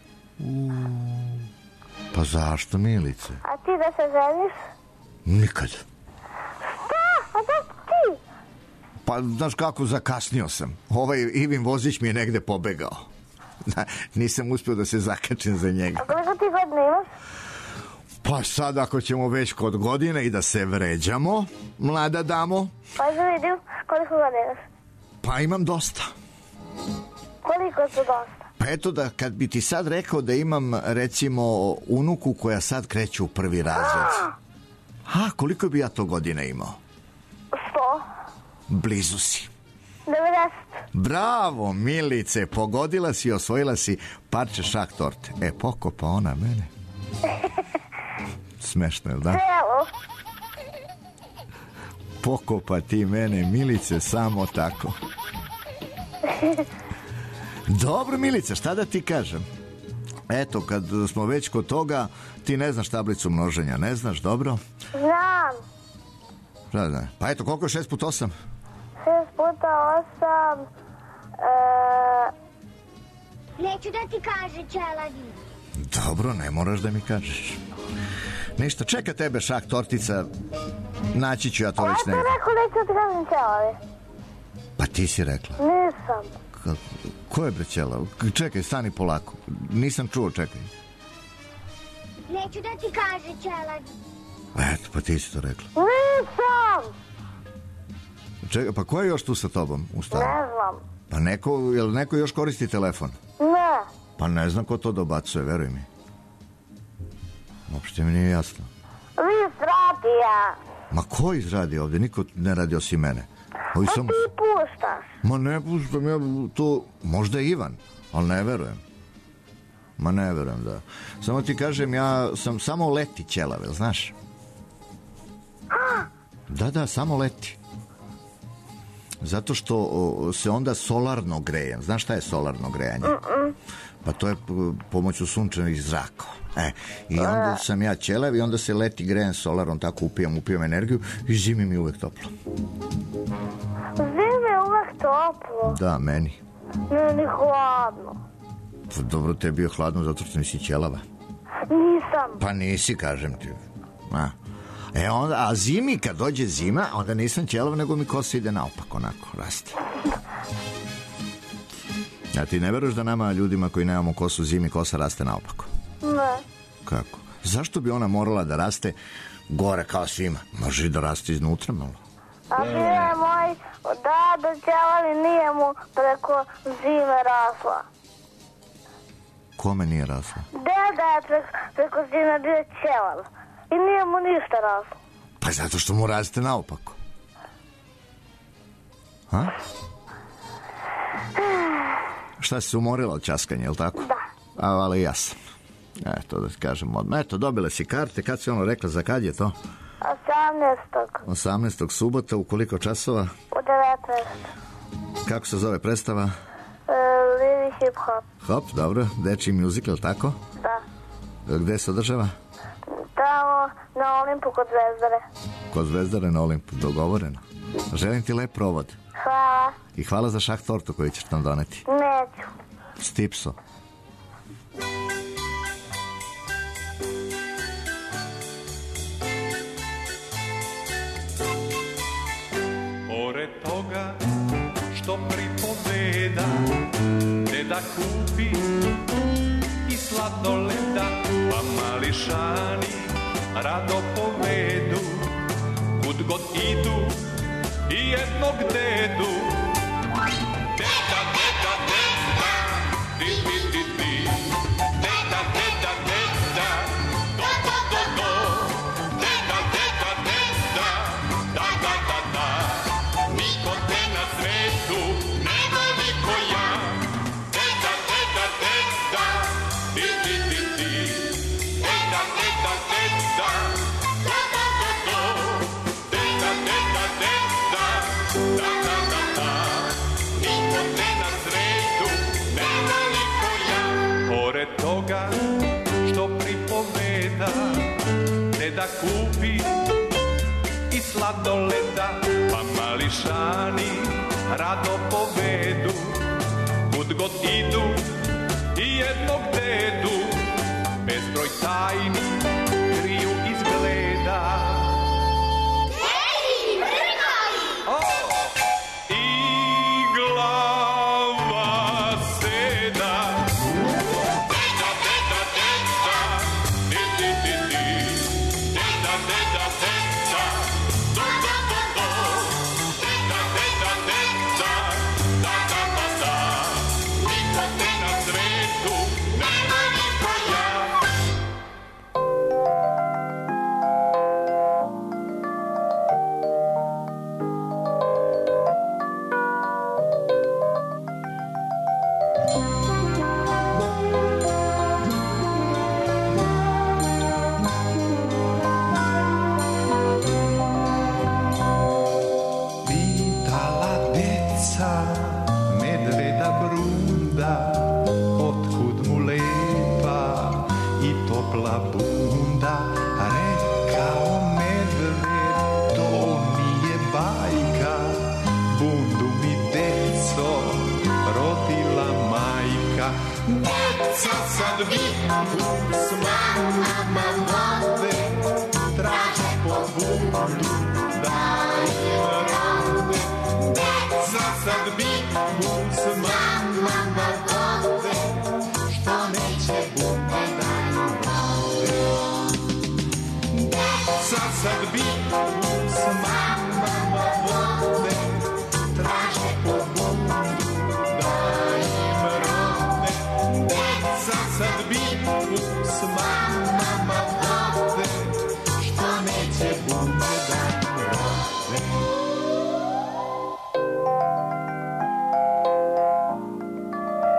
Speaker 7: Pa zašto, Milice?
Speaker 10: A ti da se ženiš?
Speaker 7: Nikad.
Speaker 10: Šta? A da ti?
Speaker 7: Pa, znaš kako, zakasnio sam. Ovaj Ivin Vozić mi je negde pobegao. Nisam uspio da se zakačim za njega.
Speaker 10: A koliko ti godina imaš?
Speaker 7: Pa sad, ako ćemo već kod godine i da se vređamo, mlada damo,
Speaker 10: Pa da vidim koliko godina imaš.
Speaker 7: pa imam dosta.
Speaker 10: Koliko su dosta?
Speaker 7: Pa eto da, kad bi ti sad rekao da imam, recimo, unuku koja sad kreće u prvi razred. Ha, koliko bi ja to godine imao?
Speaker 10: Sto.
Speaker 7: Blizu si.
Speaker 10: Devedeset.
Speaker 7: Bravo, Milice, pogodila si i osvojila si parče šah torte. E, pokopa ona mene. Smešno, da?
Speaker 10: Celo.
Speaker 7: Pokopa ti mene, Milice, samo tako. Dobro, Milice, šta da ti kažem? Eto, kad smo već kod toga, ti ne znaš tablicu množenja, ne znaš, dobro?
Speaker 10: Znam.
Speaker 7: Šta da? Pa eto, koliko je šest puta osam?
Speaker 10: Šest puta osam. E...
Speaker 2: Neću da ti kaže, Čelavi.
Speaker 7: Dobro, ne moraš da mi kažeš. Ništa, čeka tebe šah tortica. Naći ću ja to već
Speaker 10: Ja sam
Speaker 7: negdje.
Speaker 10: rekao neću da ti kažem Čelavi.
Speaker 7: Pa ti si rekla.
Speaker 10: Nisam.
Speaker 7: Kako? Ko je bre ćela? Čekaj, stani polako. Nisam čuo, čekaj.
Speaker 2: Neću da ti kaže, Čelavi.
Speaker 7: Eto, pa ti si to rekla.
Speaker 10: Nisam.
Speaker 7: Čekaj, pa ko je još tu sa tobom u stanu?
Speaker 10: Ne znam.
Speaker 7: Pa neko, jel neko još koristi telefon?
Speaker 10: Ne.
Speaker 7: Pa ne znam ko to dobacuje, veruj mi. Uopšte mi nije jasno.
Speaker 10: Vi s radija.
Speaker 7: Ma ko izradi ovde? Niko ne radi osim mene. Ovi
Speaker 10: Pa
Speaker 7: samo...
Speaker 10: ti puštaš.
Speaker 7: Ma ne puštam ja to... Možda je Ivan, ali ne verujem. Ma ne verujem, da. Samo ti kažem, ja sam samo leti ćelav, jel znaš? Da, da, samo leti. Zato što o, se onda solarno greje. Znaš šta je solarno grejanje?
Speaker 2: Mm-mm.
Speaker 7: Pa to je p- pomoću sunčanih zraka. E, i onda sam ja ćelav i onda se leti grejem solarom, tako upijam, upijam energiju i zimi mi uvek toplo.
Speaker 2: Zimi je uvek toplo.
Speaker 7: Da, meni.
Speaker 2: Ne, ni hladno.
Speaker 7: Pa dobro, tebi je hladno zato što nisi ćelava.
Speaker 2: Nisam.
Speaker 7: Pa nisi, kažem ti. A. E onda, a zimi, kad dođe zima, onda nisam ćelav, nego mi kosa ide naopako, onako, raste. A ti ne veruješ da nama, ljudima koji nemamo kosu zimi, kosa raste naopako?
Speaker 2: Ne.
Speaker 7: Kako? Zašto bi ona morala da raste gore kao svima? Može i da raste iznutra malo.
Speaker 2: A bio je moj dada ćelav i nije mu preko zime rasla.
Speaker 7: Kome nije rasla?
Speaker 2: Deda je preko, preko zime bio ćelav i nije mu ništa raslo.
Speaker 7: Pa zato što mu raste naopako. Ha? Šta si se umorila od časkanja, jel tako?
Speaker 2: Da.
Speaker 7: A, ali i ja sam. Eto, da ti kažem odmah. Eto, dobile si karte. Kad si ono rekla, za kad je to?
Speaker 2: osamnaestog
Speaker 7: osamnaestog subota, u koliko časova?
Speaker 2: U devetnaest.
Speaker 7: Kako se zove predstava?
Speaker 2: E, Livi hip hop.
Speaker 7: Hop, dobro. Dečiji musical, tako?
Speaker 2: Da.
Speaker 7: Gde se održava?
Speaker 2: Tamo na Olimpu kod Zvezdare.
Speaker 7: Kod Zvezdare na Olimpu, dogovoreno. Želim ti lep provod.
Speaker 2: Hvala.
Speaker 7: I hvala za šah tortu koju ćeš nam doneti.
Speaker 2: Neću.
Speaker 7: Stipso.
Speaker 5: Pored toga što pripoveda, deda kupi i sladoleda, pa mališani rado povedu, kud god idu i jednog dedu. Deda, deda, deda, di, di, di, di. Deda, deda, deda, do, do, do, do. Deda, deda, deda, da, da, da, da. Niko te na svetu nema niko ja. Deda, deda, deda, di, di, di, di. Deda, deda, deda, do, do, do, do. Deda, deda, deda, da, da, da, da. Niko te na svetu nema niko ja. Pored toga što pripoveda, deda kupi i sladoleda, pa mališani rado povedu, kud god idu i jednog dedu, bezbroj tajni kriju izgleda.
Speaker 11: Ej, vrgaj!
Speaker 5: I glava seda. Deda, deda, deda, di, di, di, di. Deda, deda, deda, do, do, do, do. Deda, deda, deda, da, da, da, da. Niko te na svetu nema niko ja.
Speaker 9: Pitala deca medveda brunda, otkud mu lepa i topla bunda. Rekao medved, to nije bajka, bundu mi deco rodila majka. Deca sad viku s mamama vode, traže po bundu da im rode. Deca sad viku s mamama vode, što neće bunde da im rode. Deca sad viku s mamama vode, traže po bundu da im rode. Deca sad viku s mamama vode, što neće bunde da im rode.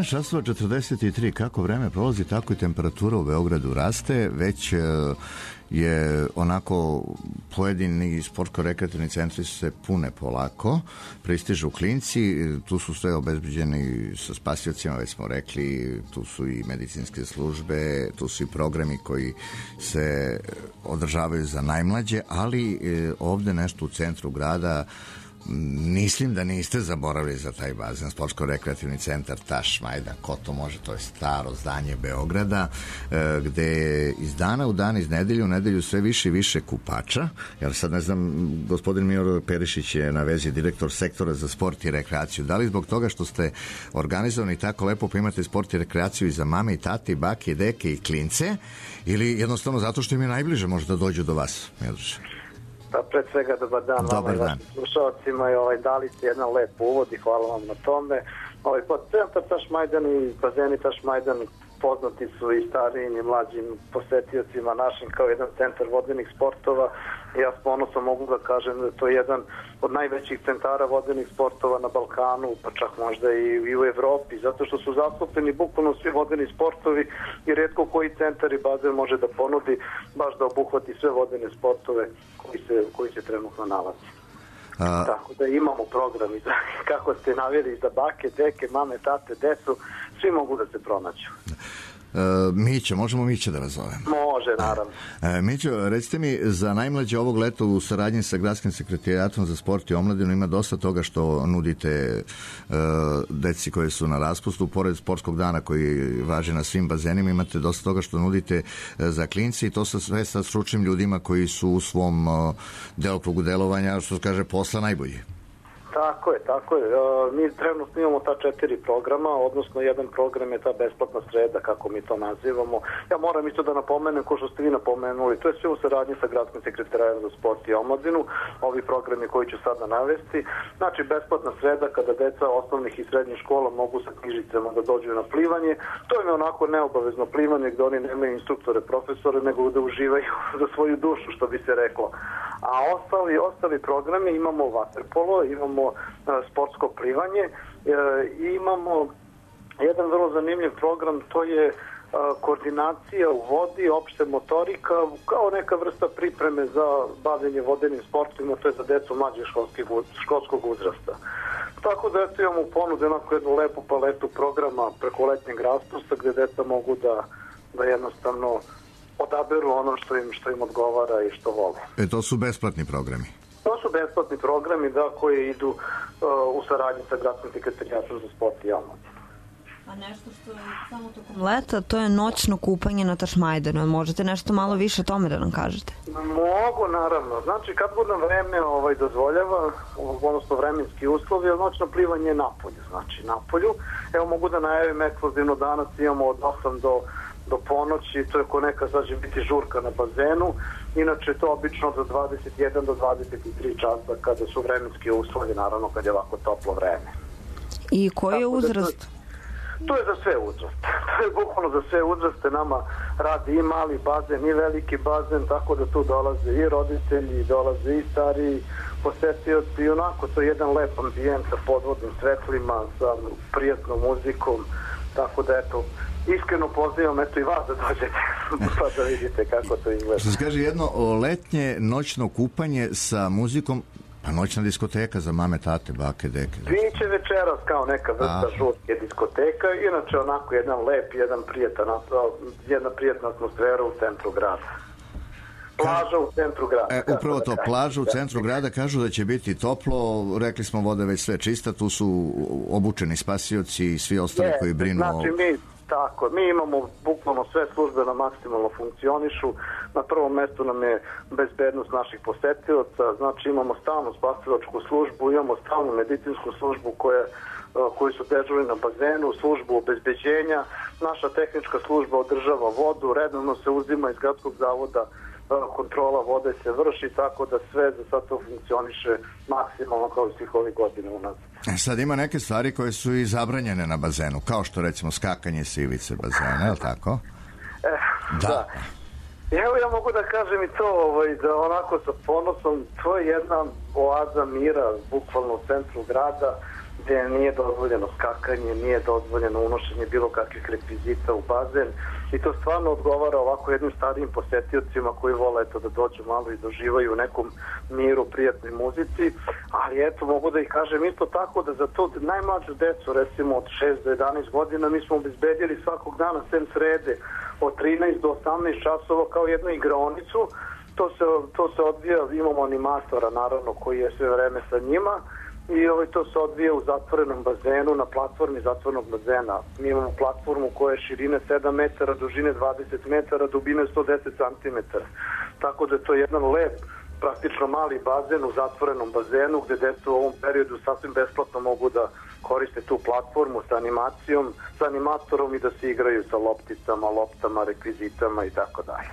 Speaker 7: jedanaest časova četrdeset tri, kako vreme prolazi, tako i temperatura u Beogradu raste, već e, je onako pojedini sportsko-rekreativni centri se pune polako, pristižu klinci, tu su sve obezbeđeni sa spasiocima, već smo rekli, tu su i medicinske službe, tu su i programi koji se održavaju za najmlađe, ali e, ovde nešto u centru grada. Mislim da niste zaboravili za taj bazen, sportsko-rekreativni centar Taš Majdan. Ko to može? To je staro zdanje Beograda, e, gde je iz dana u dan, iz nedelju u nedelju sve više i više kupača. Jer sad ne znam, gospodin Mijor Perišić je na vezi, direktor sektora za sport i rekreaciju. Da li zbog toga što ste organizovani tako lepo pa imate sport i rekreaciju i za mame i tate, i bake i deke i klince, ili jednostavno zato što im je najbliže može da dođu do vas, Miodraže?
Speaker 16: Pa pred svega dobar dan
Speaker 7: dobar
Speaker 16: vama i vašim slušalcima i ovaj, dali ste jedan lep uvod i hvala vam na tome. Ovaj, pod centar Taš Majdan i bazeni Taš Majdan poznati su i starijim i mlađim posetiocima našim kao jedan centar vodenih sportova i ja s ponosom mogu da kažem da je to jedan od najvećih centara vodenih sportova na Balkanu, pa čak možda i, i u Evropi, zato što su zastupljeni bukvalno svi vodeni sportovi i retko koji centar i bazen može da ponudi baš da obuhvati sve vodene sportove koji se, koji se trenutno nalazi. A... Tako da imamo program i za, kako ste navjeli, za bake, deke, mame, tate, decu, svi mogu da se pronaću.
Speaker 7: Uh, Miće, možemo Miće da nazovem?
Speaker 16: Može, naravno.
Speaker 7: Uh, Mićo, recite mi, za najmlađe ovog leta u saradnji sa Gradskim sekretarijatom za sport i omladinu ima dosta toga što nudite uh, deci koje su na raspustu, pored sportskog dana koji važi na svim bazenima, imate dosta toga što nudite uh, za klinci i to sa sve sa stručnim ljudima koji su u svom uh, delokrugu delovanja, što se kaže, posla najbolji.
Speaker 16: Tako je, tako je. Mi trenutno imamo ta četiri programa, odnosno jedan program je ta besplatna sreda, kako mi to nazivamo. Ja moram isto da napomenem, ko što ste vi napomenuli, to je sve u saradnji sa Gradskim sekretarijatom za sport i omladinu, ovi programi koji ću sada navesti. Znači, besplatna sreda kada deca osnovnih i srednjih škola mogu sa knjižicama da dođu na plivanje. To je onako neobavezno plivanje gde oni nemaju instruktore, profesore, nego da uživaju za svoju dušu, što bi se reklo. A ostali, ostali programi imamo vaterpolo, imamo sportsko plivanje i imamo jedan vrlo zanimljiv program, to je koordinacija u vodi, opšte motorika, kao neka vrsta pripreme za bavljenje vodenim sportovima, to je za decu mlađeg školskog uzrasta. Tako da eto imamo ponudu onako jednu lepu paletu programa preko letnjeg raspusta gde deca mogu da, da jednostavno odaberu ono što im, što im odgovara i što vole.
Speaker 7: E, to su besplatni programi?
Speaker 16: To su besplatni programi, da, koji idu uh, u saradnji sa Gradskim sekretarijatom za sport i omladinu.
Speaker 8: A nešto što je samo tokom leta, to je noćno kupanje na Taš Majdanu. Možete nešto malo više o tome da nam kažete?
Speaker 16: Mogu, naravno. Znači, kad god nam vreme ovaj, dozvoljava, odnosno vremenski uslovi, noćno plivanje je napolju. Znači, napolju. Evo, mogu da najavim ekskluzivno danas imamo od osam do do ponoći, to je ko neka sad će biti žurka na bazenu, inače to obično do dvadeset jedan do dvadeset tri časa kada su vremenski uslovi, naravno kad je ovako toplo vreme.
Speaker 8: I koji je uzrast?
Speaker 16: Da to, to je za sve uzraste. To je bukvalno za sve uzraste. Nama radi i mali bazen i veliki bazen, tako da tu dolaze i roditelji, dolaze i stariji posetioci i onako to je jedan lep ambijent sa podvodnim svetlima, sa prijatnom muzikom, tako da eto, iskreno pozivam eto i vas da dođete pa da vidite kako to izgleda.
Speaker 7: Što se kaže, jedno letnje noćno kupanje sa muzikom, pa noćna diskoteka za mame, tate, bake, deke.
Speaker 16: Biće večeras kao neka vrsta žurke diskoteka, inače onako jedan lep, jedan prijatan, jedna prijatna atmosfera u centru grada. Plaža u centru grada.
Speaker 7: E, upravo to, plaža u centru grada, kažu da će biti toplo, rekli smo voda već sve čista, tu su obučeni spasioci i svi ostali je, koji brinu.
Speaker 16: Znači mi, tako, mi imamo bukvalno sve službe na maksimalno funkcionišu, na prvom mestu nam je bezbednost naših posetioca, znači imamo stalnu spasilačku službu, imamo stalnu medicinsku službu koja koji su dežurili na bazenu, službu obezbeđenja, naša tehnička služba održava vodu, redovno se uzima iz gradskog zavoda, kontrola vode se vrši, tako da sve za sad to funkcioniše maksimalno kao svih ovih godina u nas.
Speaker 7: Sad ima neke stvari koje su i zabranjene na bazenu, kao što recimo skakanje s ivice bazena, je li tako?
Speaker 16: E, da. da. Evo ja mogu da kažem i to, ovaj, da onako sa ponosom, to je jedna oaza mira, bukvalno u centru grada, gde nije dozvoljeno skakanje, nije dozvoljeno unošenje bilo kakvih rekvizita u bazen i to stvarno odgovara ovako jednim starijim posetiocima koji vole eto da dođu malo i doživaju u nekom miru, prijatnoj muzici, ali eto mogu da ih kažem isto tako da za to najmlađu decu, recimo od šest do jedanaest godina, mi smo obezbedili svakog dana sem srede od trinaest do osamnaest časova kao jednu igraonicu. To se, to se odvija, imamo animatora naravno koji je sve vreme sa njima i ovaj, to se odvija u zatvorenom bazenu na platformi zatvorenog bazena. Mi imamo platformu koja je širine sedam metara, dužine dvadeset metara, dubine sto deset centimetara. Tako da je to jedan lep, praktično mali bazen u zatvorenom bazenu gde deca u ovom periodu sasvim besplatno mogu da koriste tu platformu sa animacijom, sa animatorom i da se igraju sa lopticama, loptama, rekvizitama i tako dalje.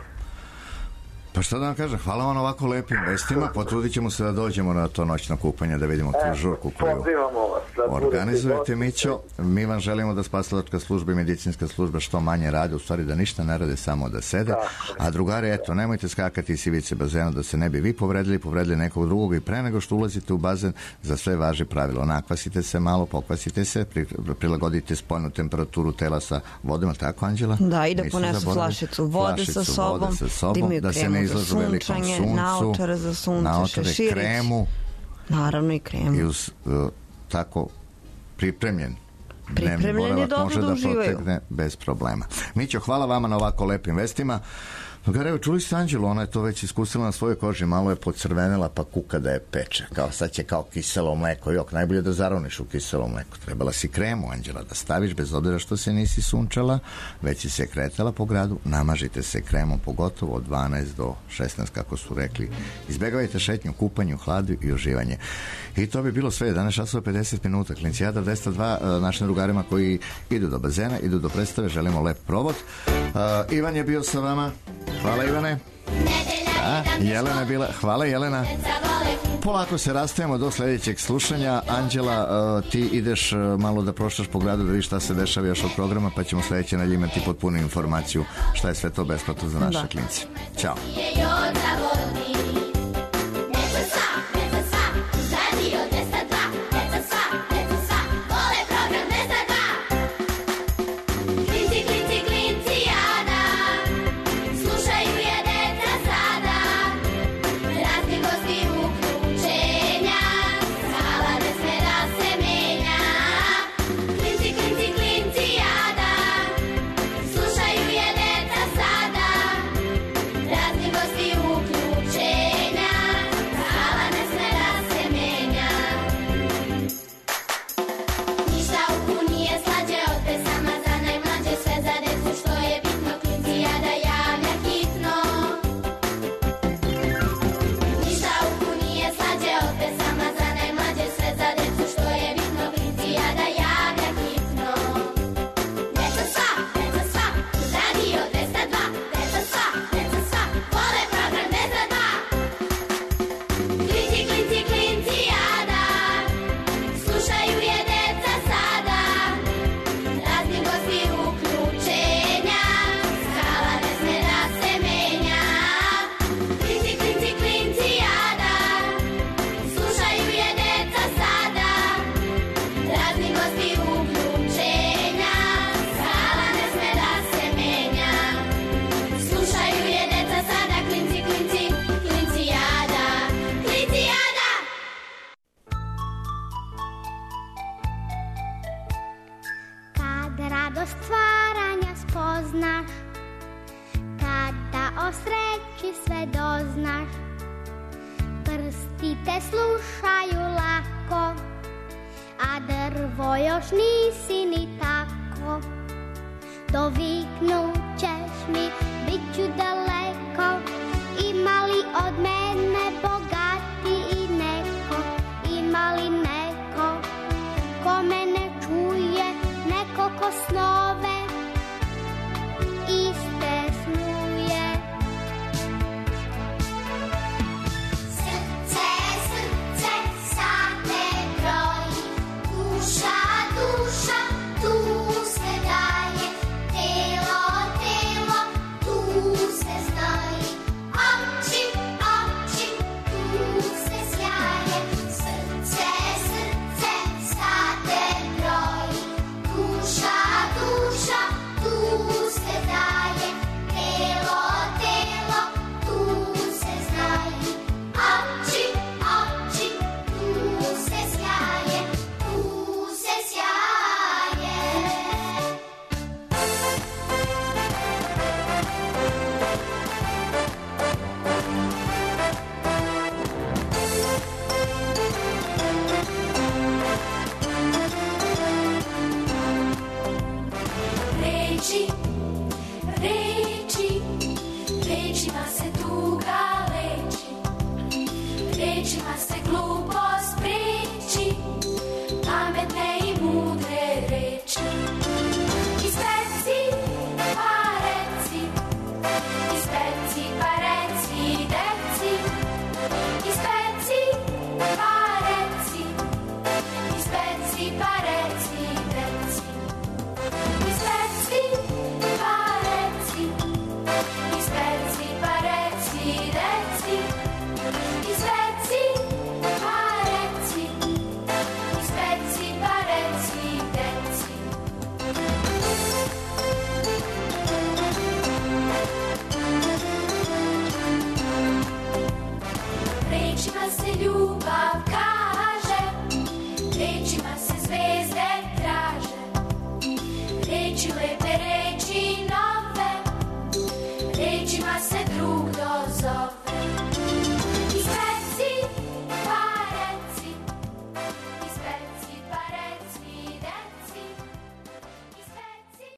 Speaker 7: Pa šta da vam kažem, hvala vam ovako lepim vestima, potrudit ćemo se da dođemo na to noćno kupanje, da vidimo tu žurku koju organizujete, Mićo. Mi vam želimo da spasilačka služba i medicinska služba što manje rade, u stvari da ništa ne rade, samo da sede. A drugari, eto, nemojte skakati iz ivice bazena da se ne bi vi povredili, povredili nekog drugog i pre nego što ulazite u bazen, za sve važi pravilo. Nakvasite se malo, pokvasite se, prilagodite spoljnu temperaturu tela sa vodom, tako, Anđela?
Speaker 8: Da, i da ponesu flašicu vode sa sobom,
Speaker 7: da se ne izlažu velikom suncu,
Speaker 8: naočare za sunce,
Speaker 7: naočare,
Speaker 8: šeširić,
Speaker 7: kremu,
Speaker 8: naravno i kremu.
Speaker 7: I uz uh, tako pripremljen
Speaker 8: pripremljeni dobro
Speaker 7: može
Speaker 8: da
Speaker 7: da
Speaker 8: uživaju.
Speaker 7: protekne bez problema. Mićo, hvala vama na ovako lepim vestima. Evo, čuli ste Anđelu, ona je to već iskusila na svojoj koži, malo je pocrvenela pa kuka da je peče, kao sad će kao kiselo mleko, jok, najbolje da zaroniš u kiselo mleko. Trebala si kremu, Anđela, da staviš bez obzira što se nisi sunčala, već si se kretala po gradu, namažite se kremom, pogotovo od dvanaest do šesnaest, kako su rekli. Izbegavajte šetnju, kupanje u hladu i uživanje. I to bi bilo sve, jedanaest časova pedeset minuta, Klincijada dvesta dva, našim drugarima koji idu do bazena, idu do predstave, želimo lep provod. Uh, Ivan je bio sa vama. Hvala, Ivane. A, Jelena je bila. Hvala, Jelena. Polako se rastajemo do sljedećeg slušanja. Anđela, uh, ti ideš uh, malo da proštaš po gradu da vidiš šta se dešava još od programa, pa ćemo sljedeće nedelje imati potpunu informaciju šta je sve to besplatno za naše klince. Ćao.
Speaker 11: Oči, Rečima se glupost priči, pametne i mudre reči. Ispeci, pa reci, ispeci, pa reci deci. Ispeci, pa reci, ispeci, pa reci deci. Ispeci, pa reci, ispeci, pa reci deci. Ispeci, pa reci, ispeci, pa reci deci. Rečima se ljubav kaže, rečima se zvezde traže. Reči lepe, reči nove, rečima se drug dozove.